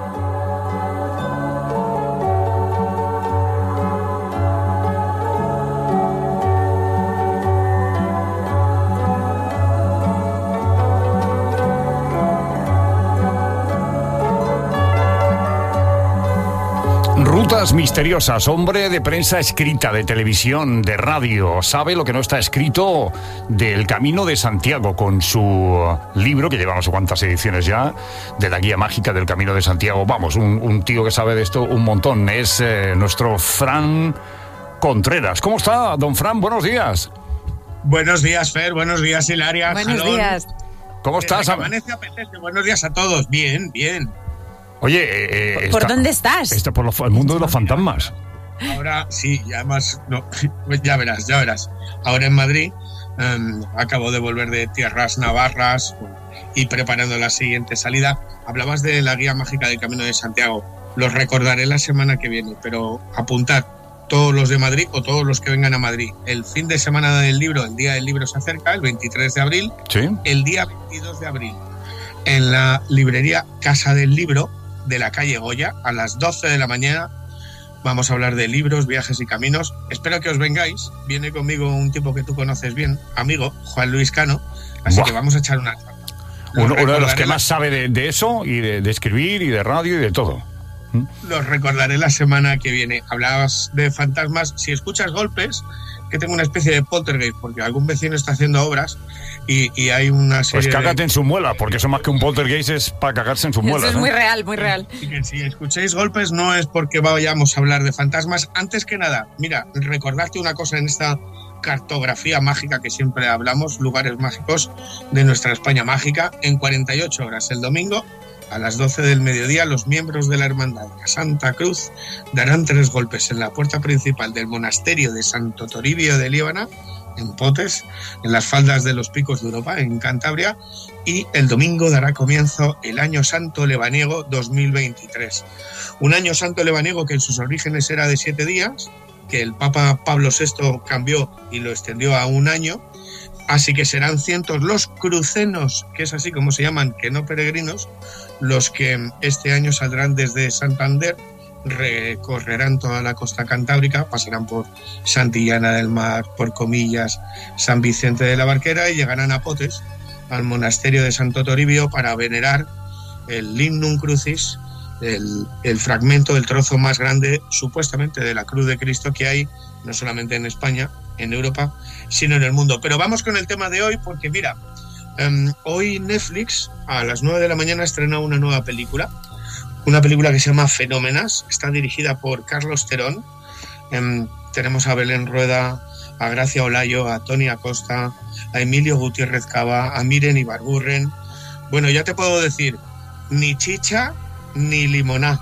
Rutas misteriosas, hombre de prensa escrita, de televisión, de radio, sabe lo que no está escrito del Camino de Santiago, con su libro, que lleva no sé cuántas ediciones ya, de la guía mágica del Camino de Santiago. Vamos, un tío que sabe de esto un montón, es nuestro Fran Contreras. ¿Cómo está, don Fran? Buenos días. Buenos días, Fer, buenos días, Hilaria. Buenos Jalón. días. ¿Cómo estás? Amanece apetece. Buenos días a todos. Bien, bien. Oye, ¿Por dónde estás? Está por el mundo de los fantasmas. Ahora sí, y además, no, ya verás. Ahora en Madrid, acabo de volver de tierras navarras y preparando la siguiente salida. Hablabas de la guía mágica del Camino de Santiago. Los recordaré la semana que viene, pero apuntad, todos los de Madrid o todos los que vengan a Madrid. El fin de semana del libro, el día del libro se acerca, el 23 de abril. Sí. El día 22 de abril, en la librería Casa del Libro, de la calle Goya, a las 12 de la mañana. Vamos a hablar de libros, viajes y caminos. Espero que os vengáis. Viene conmigo un tipo que tú conoces bien, amigo, Juan Luis Cano. Así que vamos a echar una charla. Uno de los que más sabe de eso, y de escribir, y de radio, y de todo. Los recordaré la semana que viene. Hablabas de fantasmas. Si escuchas golpes, que tengo una especie de poltergeist, porque algún vecino está haciendo obras y hay una serie. Pues cágate en su muela, porque eso más que un poltergeist es para cagarse en su muela. Eso es muy real, muy real. Si escucháis golpes, no es porque vayamos a hablar de fantasmas. Antes que nada, mira, recordarte una cosa en esta cartografía mágica que siempre hablamos, lugares mágicos de nuestra España mágica. En 48 horas, el domingo, a las 12 del mediodía, los miembros de la Hermandad de Santa Cruz darán 3 golpes en la puerta principal del monasterio de Santo Toribio de Líbana, en Potes, en las faldas de los Picos de Europa, en Cantabria, y el domingo dará comienzo el Año Santo Lebaniego 2023. Un Año Santo Lebaniego que en sus orígenes era de 7 días, que el Papa Pablo VI cambió y lo extendió a 1 año. Así que serán cientos los crucenos, que es así como se llaman, que no peregrinos, los que este año saldrán desde Santander, recorrerán toda la costa cantábrica, pasarán por Santillana del Mar, por Comillas, San Vicente de la Barquera y llegarán a Potes, al monasterio de Santo Toribio, para venerar el Lignum Crucis, el fragmento, el trozo más grande supuestamente de la cruz de Cristo que hay, no solamente en España, en Europa, sino en el mundo. Pero vamos con el tema de hoy, porque mira, hoy Netflix a las 9 de la mañana estrena una nueva película, que se llama Fenómenas. Está dirigida por Carlos Terón. Tenemos a Belén Rueda, a Gracia Olayo, a Toni Acosta, a Emilio Gutiérrez Cava, a Miren Ibargurren. Bueno, ya te puedo decir, ni chicha ni limoná.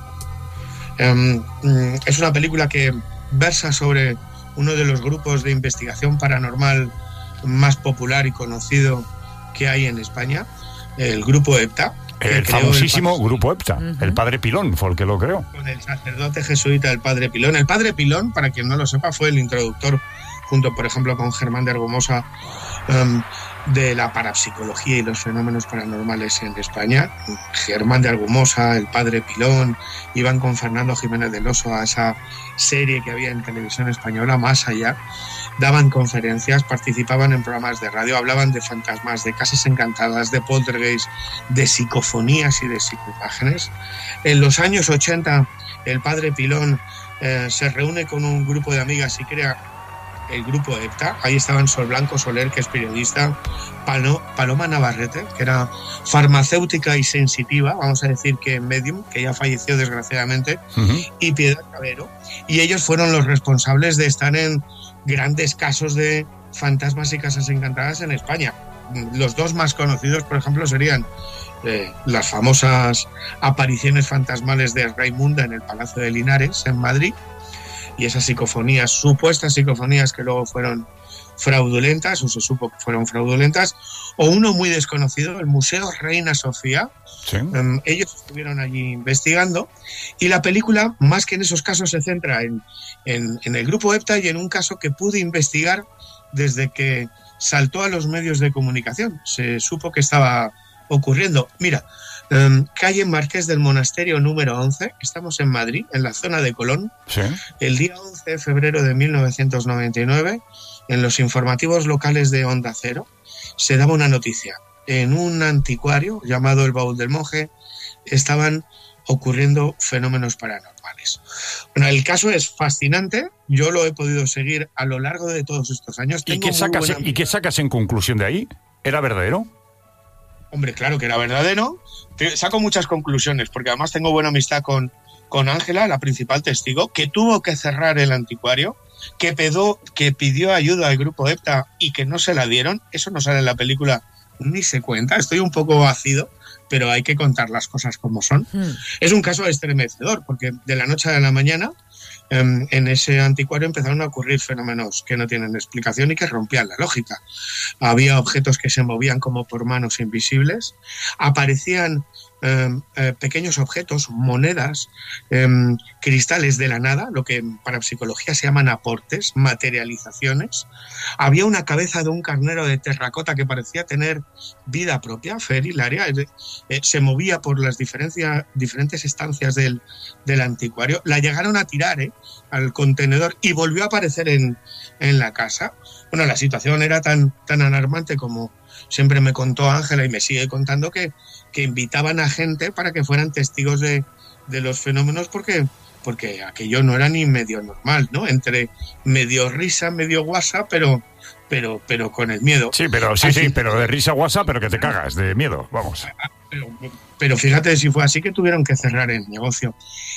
Es una película que versa sobre uno de los grupos de investigación paranormal más popular y conocido que hay en España, el Grupo EPTA. El famosísimo Grupo EPTA. El padre Pilón fue el que lo creó. Con el sacerdote jesuita, el padre Pilón. El padre Pilón, para quien no lo sepa, fue el introductor, junto, por ejemplo, con Germán de Argumosa, de la parapsicología y los fenómenos paranormales en España. Germán de Argumosa, el padre Pilón, iban con Fernando Jiménez del Oso a esa serie que había en televisión española, Más Allá. Daban conferencias, participaban en programas de radio, hablaban de fantasmas, de casas encantadas, de poltergeist, de psicofonías y de psicoimágenes. En los años 80, el padre Pilón se reúne con un grupo de amigas y crea el Grupo EPTA. Ahí estaban Sol Blanco Soler, que es periodista, Paloma Navarrete, que era farmacéutica y sensitiva, vamos a decir que medium, que ya falleció desgraciadamente, y Piedad Cabero. Y ellos fueron los responsables de estar en grandes casos de fantasmas y casas encantadas en España. Los dos más conocidos, por ejemplo, serían las famosas apariciones fantasmales de Raimunda en el Palacio de Linares, en Madrid, y esas psicofonías, supuestas psicofonías que luego fueron fraudulentas, o se supo que fueron fraudulentas, o uno muy desconocido, el Museo Reina Sofía. Sí. Ellos estuvieron allí investigando, y la película, más que en esos casos, se centra en el Grupo EPTA y en un caso que pude investigar desde que saltó a los medios de comunicación. Se supo que estaba ocurriendo. Mira, calle Marqués del Monasterio número 11, estamos en Madrid, en la zona de Colón. Sí. El día 11 de febrero de 1999, en los informativos locales de Onda Cero, se daba una noticia. En un anticuario llamado El Baúl del Monje estaban ocurriendo fenómenos paranormales. Bueno, el caso es fascinante. Yo lo he podido seguir a lo largo de todos estos años. ¿Y qué sacas en conclusión de ahí? ¿Era verdadero? Hombre, claro que era verdadero. Saco muchas conclusiones, porque además tengo buena amistad con Ángela, la principal testigo, que tuvo que cerrar el anticuario, que pidió ayuda al grupo EPTA y que no se la dieron. Eso no sale en la película ni se cuenta. Estoy un poco ácido, pero hay que contar las cosas como son. Es un caso estremecedor, porque de la noche a la mañana en ese anticuario empezaron a ocurrir fenómenos que no tienen explicación y que rompían la lógica. Había objetos que se movían como por manos invisibles, aparecían pequeños objetos, monedas, cristales de la nada, lo que en parapsicología se llaman aportes, materializaciones. Había una cabeza de un carnero de terracota que parecía tener vida propia, Fer y Laria, se movía por las diferentes estancias del anticuario. La llegaron a tirar al contenedor y volvió a aparecer en la casa. Bueno, la situación era tan alarmante como siempre me contó Ángela y me sigue contando, que invitaban a gente para que fueran testigos de los fenómenos, porque aquello no era ni medio normal, ¿no? Entre medio risa, medio guasa, pero con el miedo. Sí, pero de risa guasa, pero que te cagas de miedo, vamos. Pero fíjate, si fue así, que tuvieron que cerrar el negocio.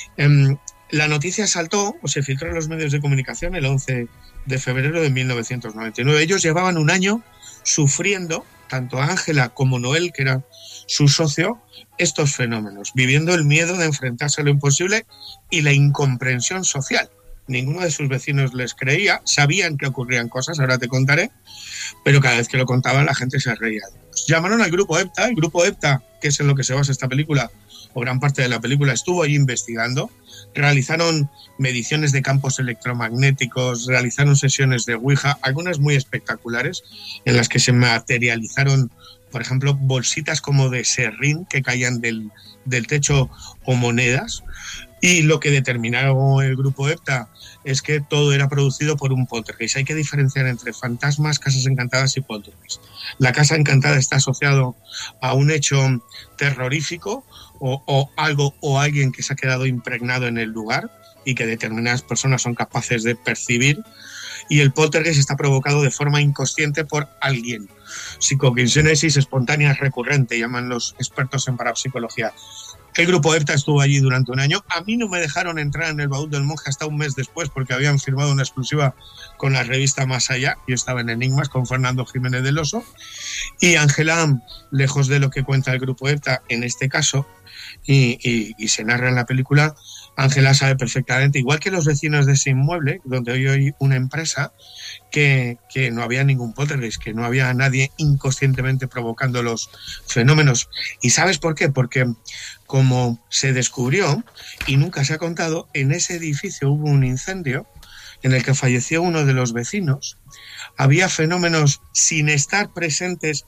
La noticia saltó o se filtró en los medios de comunicación el 11 de febrero de 1999. Ellos llevaban un año sufriendo, tanto Ángela como Noel, que era su socio, estos fenómenos, viviendo el miedo de enfrentarse a lo imposible y la incomprensión social. Ninguno de sus vecinos les creía, sabían que ocurrían cosas, ahora te contaré, pero cada vez que lo contaban la gente se reía. Llamaron al grupo EPTA, el grupo EPTA, que es en lo que se basa esta película, o gran parte de la película, estuvo ahí investigando, realizaron mediciones de campos electromagnéticos, realizaron sesiones de Ouija, algunas muy espectaculares, en las que se materializaron, por ejemplo, bolsitas como de serrín que caían del techo o monedas. Y lo que determinaron el grupo EPTA es que todo era producido por un poltergeist. Hay que diferenciar entre fantasmas, casas encantadas y poltergeist. La casa encantada está asociado a un hecho terrorífico o algo o alguien que se ha quedado impregnado en el lugar y que determinadas personas son capaces de percibir. Y el poltergeist está provocado de forma inconsciente por alguien. Psicoquinesis espontánea recurrente, llaman los expertos en parapsicología. El grupo EPTA estuvo allí durante un año. A mí no me dejaron entrar en el Baúl del Monje hasta un mes después, porque habían firmado una exclusiva con la revista Más Allá. Yo estaba en Enigmas con Fernando Jiménez del Oso. Y Ángela, lejos de lo que cuenta el grupo EPTA en este caso, y se narra en la película, Ángela sabe perfectamente, igual que los vecinos de ese inmueble, donde hoy hay una empresa, que no había ningún poltergeist, que no había nadie inconscientemente provocando los fenómenos. ¿Y sabes por qué? Porque como se descubrió, y nunca se ha contado, en ese edificio hubo un incendio en el que falleció uno de los vecinos. Había fenómenos sin estar presentes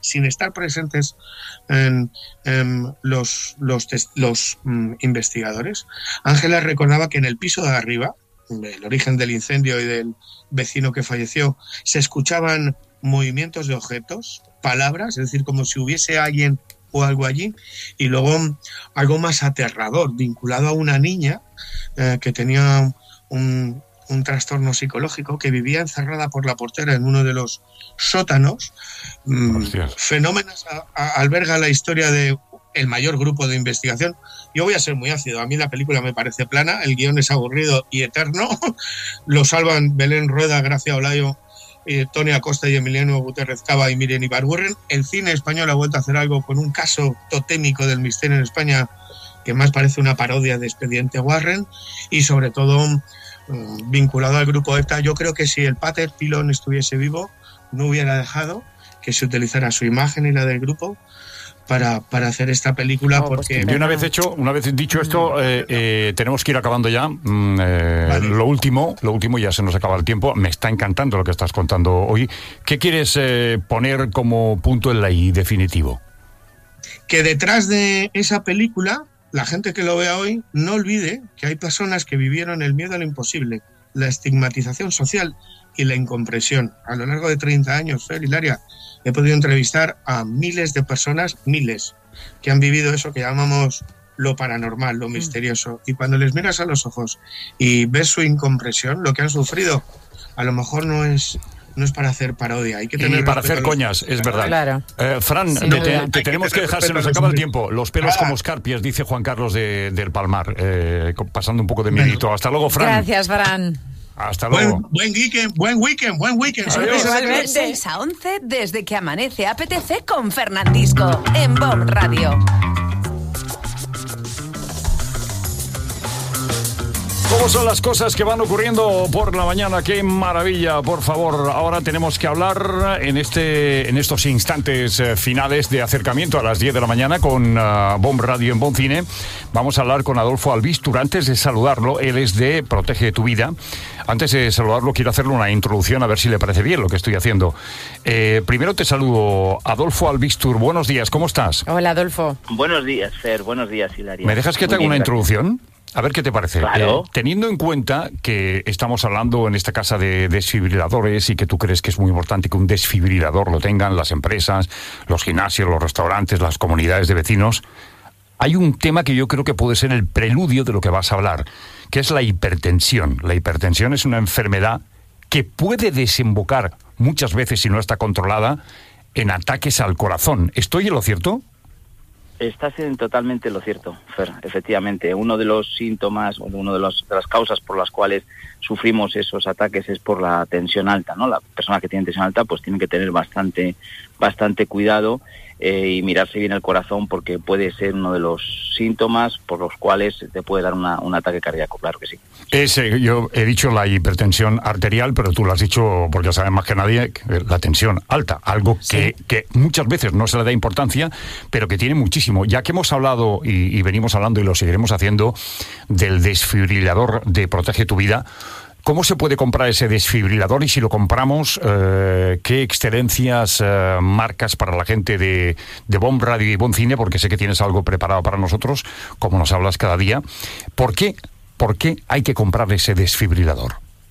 en los investigadores. Ángela recordaba que en el piso de arriba, el origen del incendio y del vecino que falleció, se escuchaban movimientos de objetos, palabras, es decir, como si hubiese alguien o algo allí, y luego algo más aterrador, vinculado a una niña que tenía un trastorno psicológico, que vivía encerrada por la portera en uno de los sótanos. Fenómenos alberga la historia de el mayor grupo de investigación. Yo voy a ser muy ácido, a mí la película me parece plana, el guión es aburrido y eterno, lo salvan Belén Rueda, Gracia Olayo, Tony Acosta y Emiliano Gutiérrez Cava y Miriam Ibargüen. El cine español ha vuelto a hacer algo con un caso totémico del misterio en España que más parece una parodia de Expediente Warren, y sobre todo vinculado al grupo EPTA. Yo creo que si el Pater Pilón estuviese vivo, no hubiera dejado que se utilizara su imagen y la del grupo para hacer esta película, porque... Y una vez dicho esto, tenemos que ir acabando ya. Lo último, ya se nos acaba el tiempo. Me está encantando lo que estás contando hoy. ¿Qué quieres poner como punto en la I definitivo? Que detrás de esa película, la gente que lo vea hoy no olvide que hay personas que vivieron el miedo a lo imposible, la estigmatización social y la incomprensión. A lo largo de 30 años, Fer, Hilaria, he podido entrevistar a miles de personas, que han vivido eso que llamamos lo paranormal, lo misterioso. Y cuando les miras a los ojos y ves su incomprensión, lo que han sufrido, a lo mejor no es para hacer parodia. Hay que tener para hacer coñas, es verdad. Claro. Fran, te tenemos que dejar, se nos acaba el tiempo. Los pelos como escarpias, dice Juan Carlos del Palmar, pasando un poco de miedito. Hasta luego, Fran. Gracias, Fran. Hasta luego. Buen weekend. De 6 a 11, desde que amanece APTC con Fernandisco, en BOM Radio. ¿Cómo son las cosas que van ocurriendo por la mañana? ¡Qué maravilla! Por favor, ahora tenemos que hablar en estos instantes finales de acercamiento a las 10 de la mañana con BOM Radio en BOM Cine. Vamos a hablar con Adolfo Albistur. Antes de saludarlo, él es de Protege tu Vida. Antes de saludarlo, quiero hacerle una introducción a ver si le parece bien lo que estoy haciendo. Primero te saludo, Adolfo Albistur. Buenos días, ¿cómo estás? Hola, Adolfo. Buenos días, Fer. Buenos días, Hilaria. ¿Me dejas que te haga una introducción? A ver qué te parece. Claro. Teniendo en cuenta que estamos hablando en esta casa de desfibriladores y que tú crees que es muy importante que un desfibrilador lo tengan las empresas, los gimnasios, los restaurantes, las comunidades de vecinos, hay un tema que yo creo que puede ser el preludio de lo que vas a hablar, que es la hipertensión. La hipertensión es una enfermedad que puede desembocar muchas veces, si no está controlada, en ataques al corazón. ¿Estoy en lo cierto? Estás en totalmente lo cierto, Fer. Efectivamente, uno de los síntomas, una de las causas por las cuales sufrimos esos ataques es por la tensión alta, ¿no? La persona que tiene tensión alta pues tiene que tener bastante cuidado y mirarse bien el corazón, porque puede ser uno de los síntomas por los cuales te puede dar un ataque cardíaco, claro que sí. Yo he dicho la hipertensión arterial, pero tú lo has dicho, porque ya sabes más que nadie, la tensión alta, algo que muchas veces no se le da importancia, pero que tiene muchísimo. Ya que hemos hablado y venimos hablando y lo seguiremos haciendo del desfibrilador de Protege tu Vida, ¿cómo se puede comprar ese desfibrilador? Y si lo compramos, ¿qué excelencias marcas para la gente de BOM Radio y BOM Cine? Porque sé que tienes algo preparado para nosotros, como nos hablas cada día. ¿Por qué hay que comprar ese desfibrilador?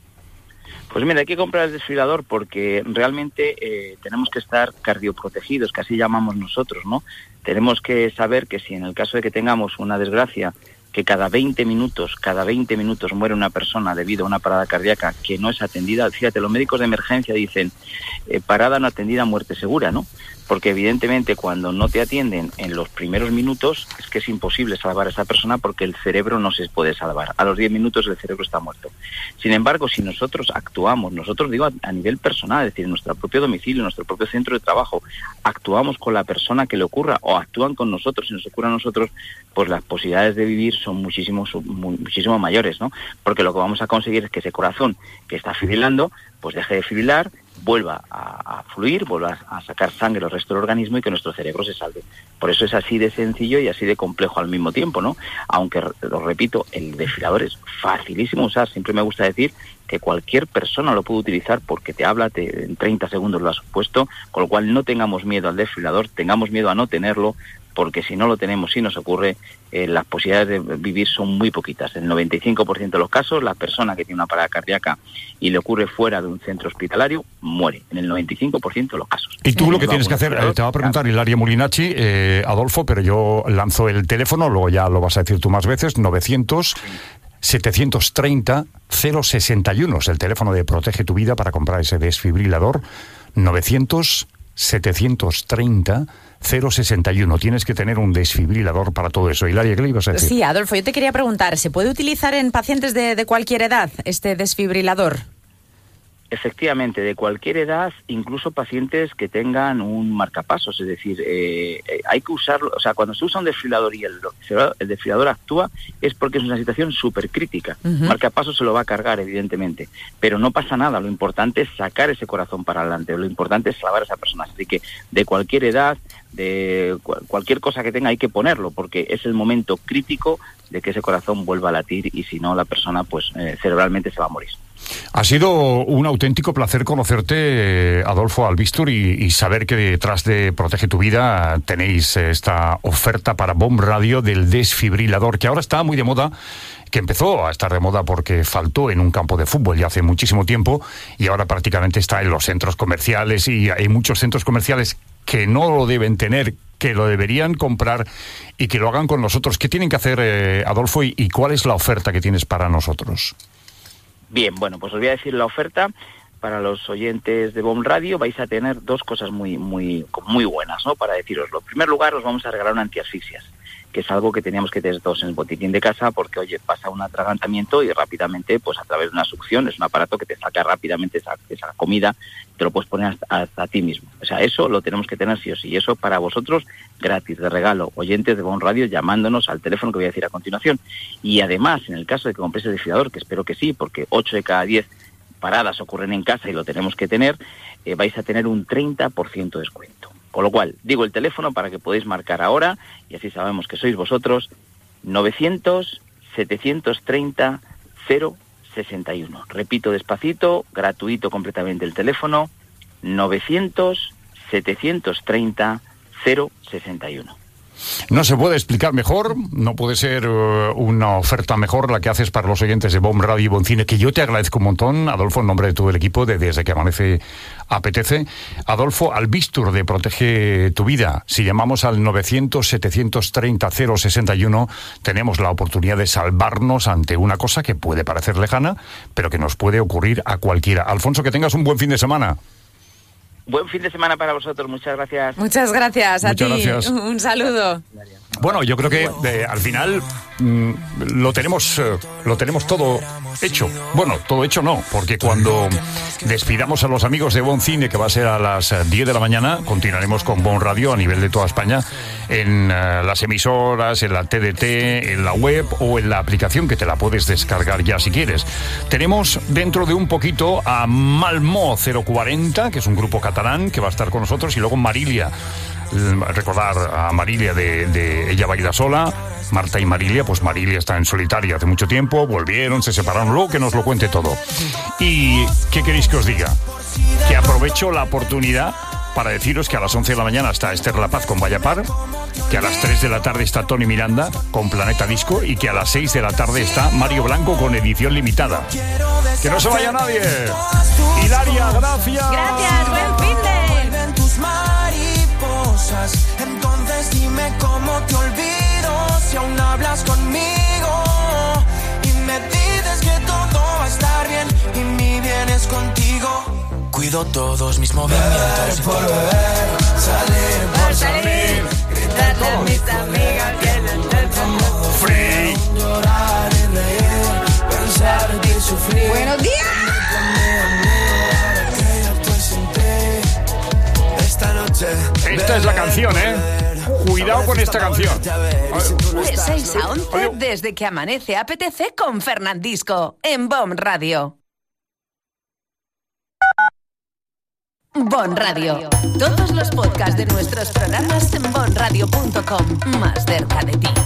Pues mira, hay que comprar el desfibrilador porque realmente tenemos que estar cardioprotegidos, que así llamamos nosotros, ¿no? Tenemos que saber que si en el caso de que tengamos una desgracia, que cada 20 minutos muere una persona debido a una parada cardíaca que no es atendida. Fíjate, los médicos de emergencia dicen parada no atendida, muerte segura, ¿no? Porque evidentemente cuando no te atienden en los primeros minutos es que es imposible salvar a esa persona, porque el cerebro no se puede salvar. A los 10 minutos el cerebro está muerto. Sin embargo, si nosotros actuamos, digo a nivel personal, es decir, en nuestro propio domicilio, en nuestro propio centro de trabajo, actuamos con la persona que le ocurra o actúan con nosotros y nos ocurre a nosotros, pues las posibilidades de vivir son muchísimo mayores, ¿no? Porque lo que vamos a conseguir es que ese corazón que está fibrilando, pues deje de fibrilar, vuelva a fluir, vuelva a sacar sangre al resto del organismo y que nuestro cerebro se salve. Por eso es así de sencillo y así de complejo al mismo tiempo, ¿no? Aunque, lo repito, el desfibrilador es facilísimo usar. Siempre me gusta decir que cualquier persona lo puede utilizar porque en 30 segundos lo has puesto, con lo cual no tengamos miedo al desfibrilador, tengamos miedo a no tenerlo, porque si no lo tenemos, si nos ocurre, las posibilidades de vivir son muy poquitas. En el 95% de los casos, la persona que tiene una parada cardíaca y le ocurre fuera de un centro hospitalario, muere, en el 95% de los casos. Y tú lo que tienes que hacer, te va a preguntar Hilaria Mulinacci, Adolfo, pero yo lanzo el teléfono, luego ya lo vas a decir tú más veces, 900-730-061, es el teléfono de Protege tu Vida para comprar ese desfibrilador, 900-730-061. Tienes que tener un desfibrilador para todo eso. Hilaria, ¿qué le ibas a decir? Sí, Adolfo, yo te quería preguntar, ¿se puede utilizar en pacientes de cualquier edad este desfibrilador? Efectivamente, de cualquier edad, incluso pacientes que tengan un marcapasos, es decir, hay que usarlo, o sea, cuando se usa un desfibrilador y el desfibrilador actúa, es porque es una situación súper crítica. Marcapasos se lo va a cargar, evidentemente, pero no pasa nada, lo importante es sacar ese corazón para adelante, lo importante es salvar a esa persona, así que de cualquier edad, de cualquier cosa que tenga hay que ponerlo, porque es el momento crítico de que ese corazón vuelva a latir, y si no la persona pues cerebralmente se va a morir. Ha sido un auténtico placer conocerte, Adolfo Albistur, y saber que detrás de Protege tu Vida tenéis esta oferta para BOM Radio del desfibrilador, que ahora está muy de moda, que empezó a estar de moda porque faltó en un campo de fútbol ya hace muchísimo tiempo, y ahora prácticamente está en los centros comerciales, y hay muchos centros comerciales que no lo deben tener, que lo deberían comprar y que lo hagan con nosotros. ¿Qué tienen que hacer, Adolfo, y cuál es la oferta que tienes para nosotros? Bien, bueno, pues os voy a decir la oferta. Para los oyentes de BOM Radio vais a tener dos cosas muy buenas, ¿no? Para deciroslo. En primer lugar, os vamos a regalar un antiasfixias, que es algo que teníamos que tener todos en el botiquín de casa, porque, oye, pasa un atragantamiento y rápidamente, pues a través de una succión, es un aparato que te saca rápidamente esa comida, te lo puedes poner hasta ti mismo. O sea, eso lo tenemos que tener sí o sí, y eso para vosotros gratis, de regalo, oyentes de BOM Radio, llamándonos al teléfono que voy a decir a continuación. Y además, en el caso de que compréis el desfibrilador, que espero que sí, porque 8 de cada 10 paradas ocurren en casa y lo tenemos que tener, vais a tener un 30% de descuento. Con lo cual, digo el teléfono para que podáis marcar ahora, y así sabemos que sois vosotros, 900-730-061. Repito despacito, gratuito completamente el teléfono, 900-730-061. No se puede explicar mejor, no puede ser una oferta mejor la que haces para los oyentes de BOM Radio y BOM Cine, que yo te agradezco un montón, Adolfo, en nombre de todo el equipo de Desde que Amanece Apetece. Adolfo Albistur, de Protege tu Vida. Si llamamos al 900-730-061, tenemos la oportunidad de salvarnos ante una cosa que puede parecer lejana, pero que nos puede ocurrir a cualquiera. Alfonso, que tengas un buen fin de semana. Buen fin de semana para vosotros, muchas gracias. Muchas gracias a ti. Gracias. Un saludo. Bueno, yo creo que al final lo tenemos todo hecho. Bueno, todo hecho no, porque cuando despidamos a los amigos de BOM Cine, que va a ser a las 10 de la mañana, continuaremos con BOM Radio a nivel de toda España, en las emisoras, en la TDT, en la web o en la aplicación, que te la puedes descargar ya si quieres. Tenemos dentro de un poquito a Malmö 040, que es un grupo catalán que va a estar con nosotros, y luego Marilia. Recordar a Marilia de Ella baila sola. Marta y Marilia, pues Marilia está en solitario hace mucho tiempo, volvieron, se separaron, luego que nos lo cuente todo. ¿Y qué queréis que os diga? Que aprovecho la oportunidad para deciros que a las 11 de la mañana está Esther La Paz con Vallapar, que a las 3 de la tarde está Tony Miranda con Planeta Disco, y que a las 6 de la tarde está Mario Blanco con edición limitada. ¡Que no se vaya nadie! Hilaria, gracias. Gracias, buen fin de... Entonces dime cómo te olvido si aún hablas conmigo y me dices que todo va a estar bien y mi bien es contigo. Cuido todos mis movimientos. Por beber, salir por salir, gritar con mis amigas que no intenten modo free, llorar y reír, pensar y sufrir. ¡Buenos días! Esta es la canción, ¿eh? Cuidado con esta canción. De 6 a 11, Desde que Amanece Apetece con Fernandisco, en BOM Radio. BOM Radio. Todos los podcasts de nuestros programas en bomradio.com. Más cerca de ti.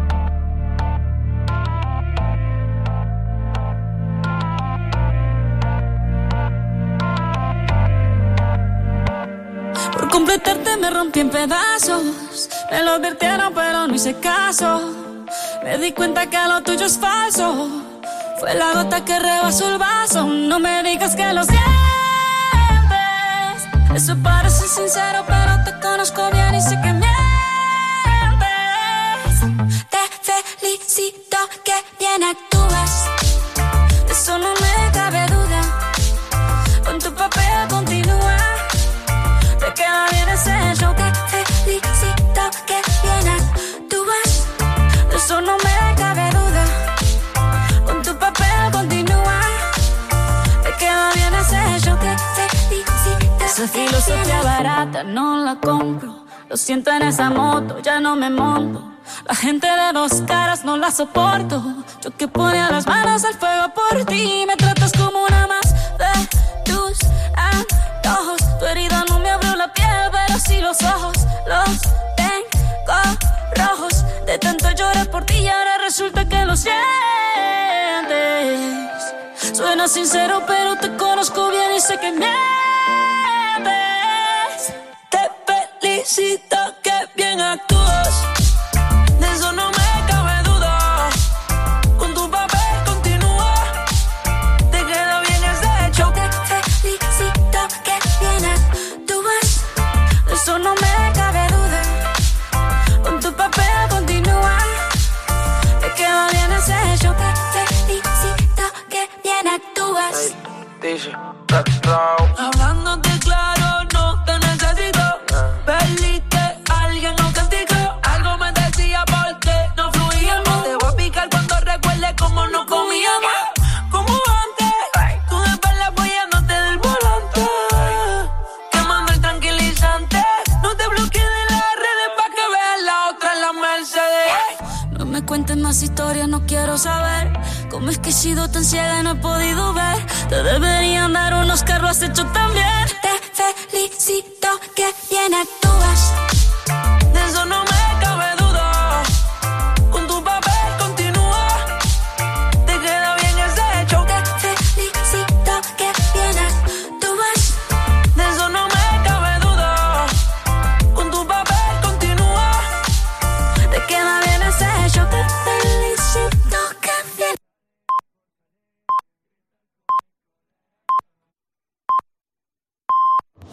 Por completarte me rompí en pedazos. Me lo advirtieron pero no hice caso. Me di cuenta que lo tuyo es falso. Fue la gota que rebasó el vaso. No me digas que lo sientes. Eso parece sincero pero te conozco bien y sé que mientes. Te felicito que bien actúas. De eso no me cabe duda. Con tu papel continúa. Te queda bien ese show, te felicito que bien actúas. De eso no me cabe duda. Con tu papel continúa. Te queda bien ese show, te felicito. Esa filosofía barata no la compro. Lo siento en esa moto, ya no me monto. La gente de dos caras no la soporto. Yo que ponía las manos al fuego por ti. Me tratas como una más de tus antojos. Tu herida no me abrió la piel, pero sí los ojos. Los nada sincero, pero te conozco bien y sé que mientes. Te felicito, que bien actúas. De eso no me cabe duda. Con tu papel continúa. Te queda bien ese hecho. Te felicito, que bien actúas. De eso no me cabe duda. Con tu papel continúa. Te queda bien ese hecho. Te felicito, que bien actúas. Hablándote claro, no te necesito. Perdiste, alguien nos castigó. Algo me decía porque no fluíamos. Te voy a picar cuando recuerdes cómo nos comíamos. Como antes, tú de espalda apoyándote del volante. Quemando el tranquilizante. No te bloquees de las redes pa' que veas la otra en la Mercedes. No me cuentes más historias, no quiero saber. ¿Cómo es que he sido tan ciega y no he podido ver? Te deberían dar unos Oscar, lo has hecho tan bien. Te felicito,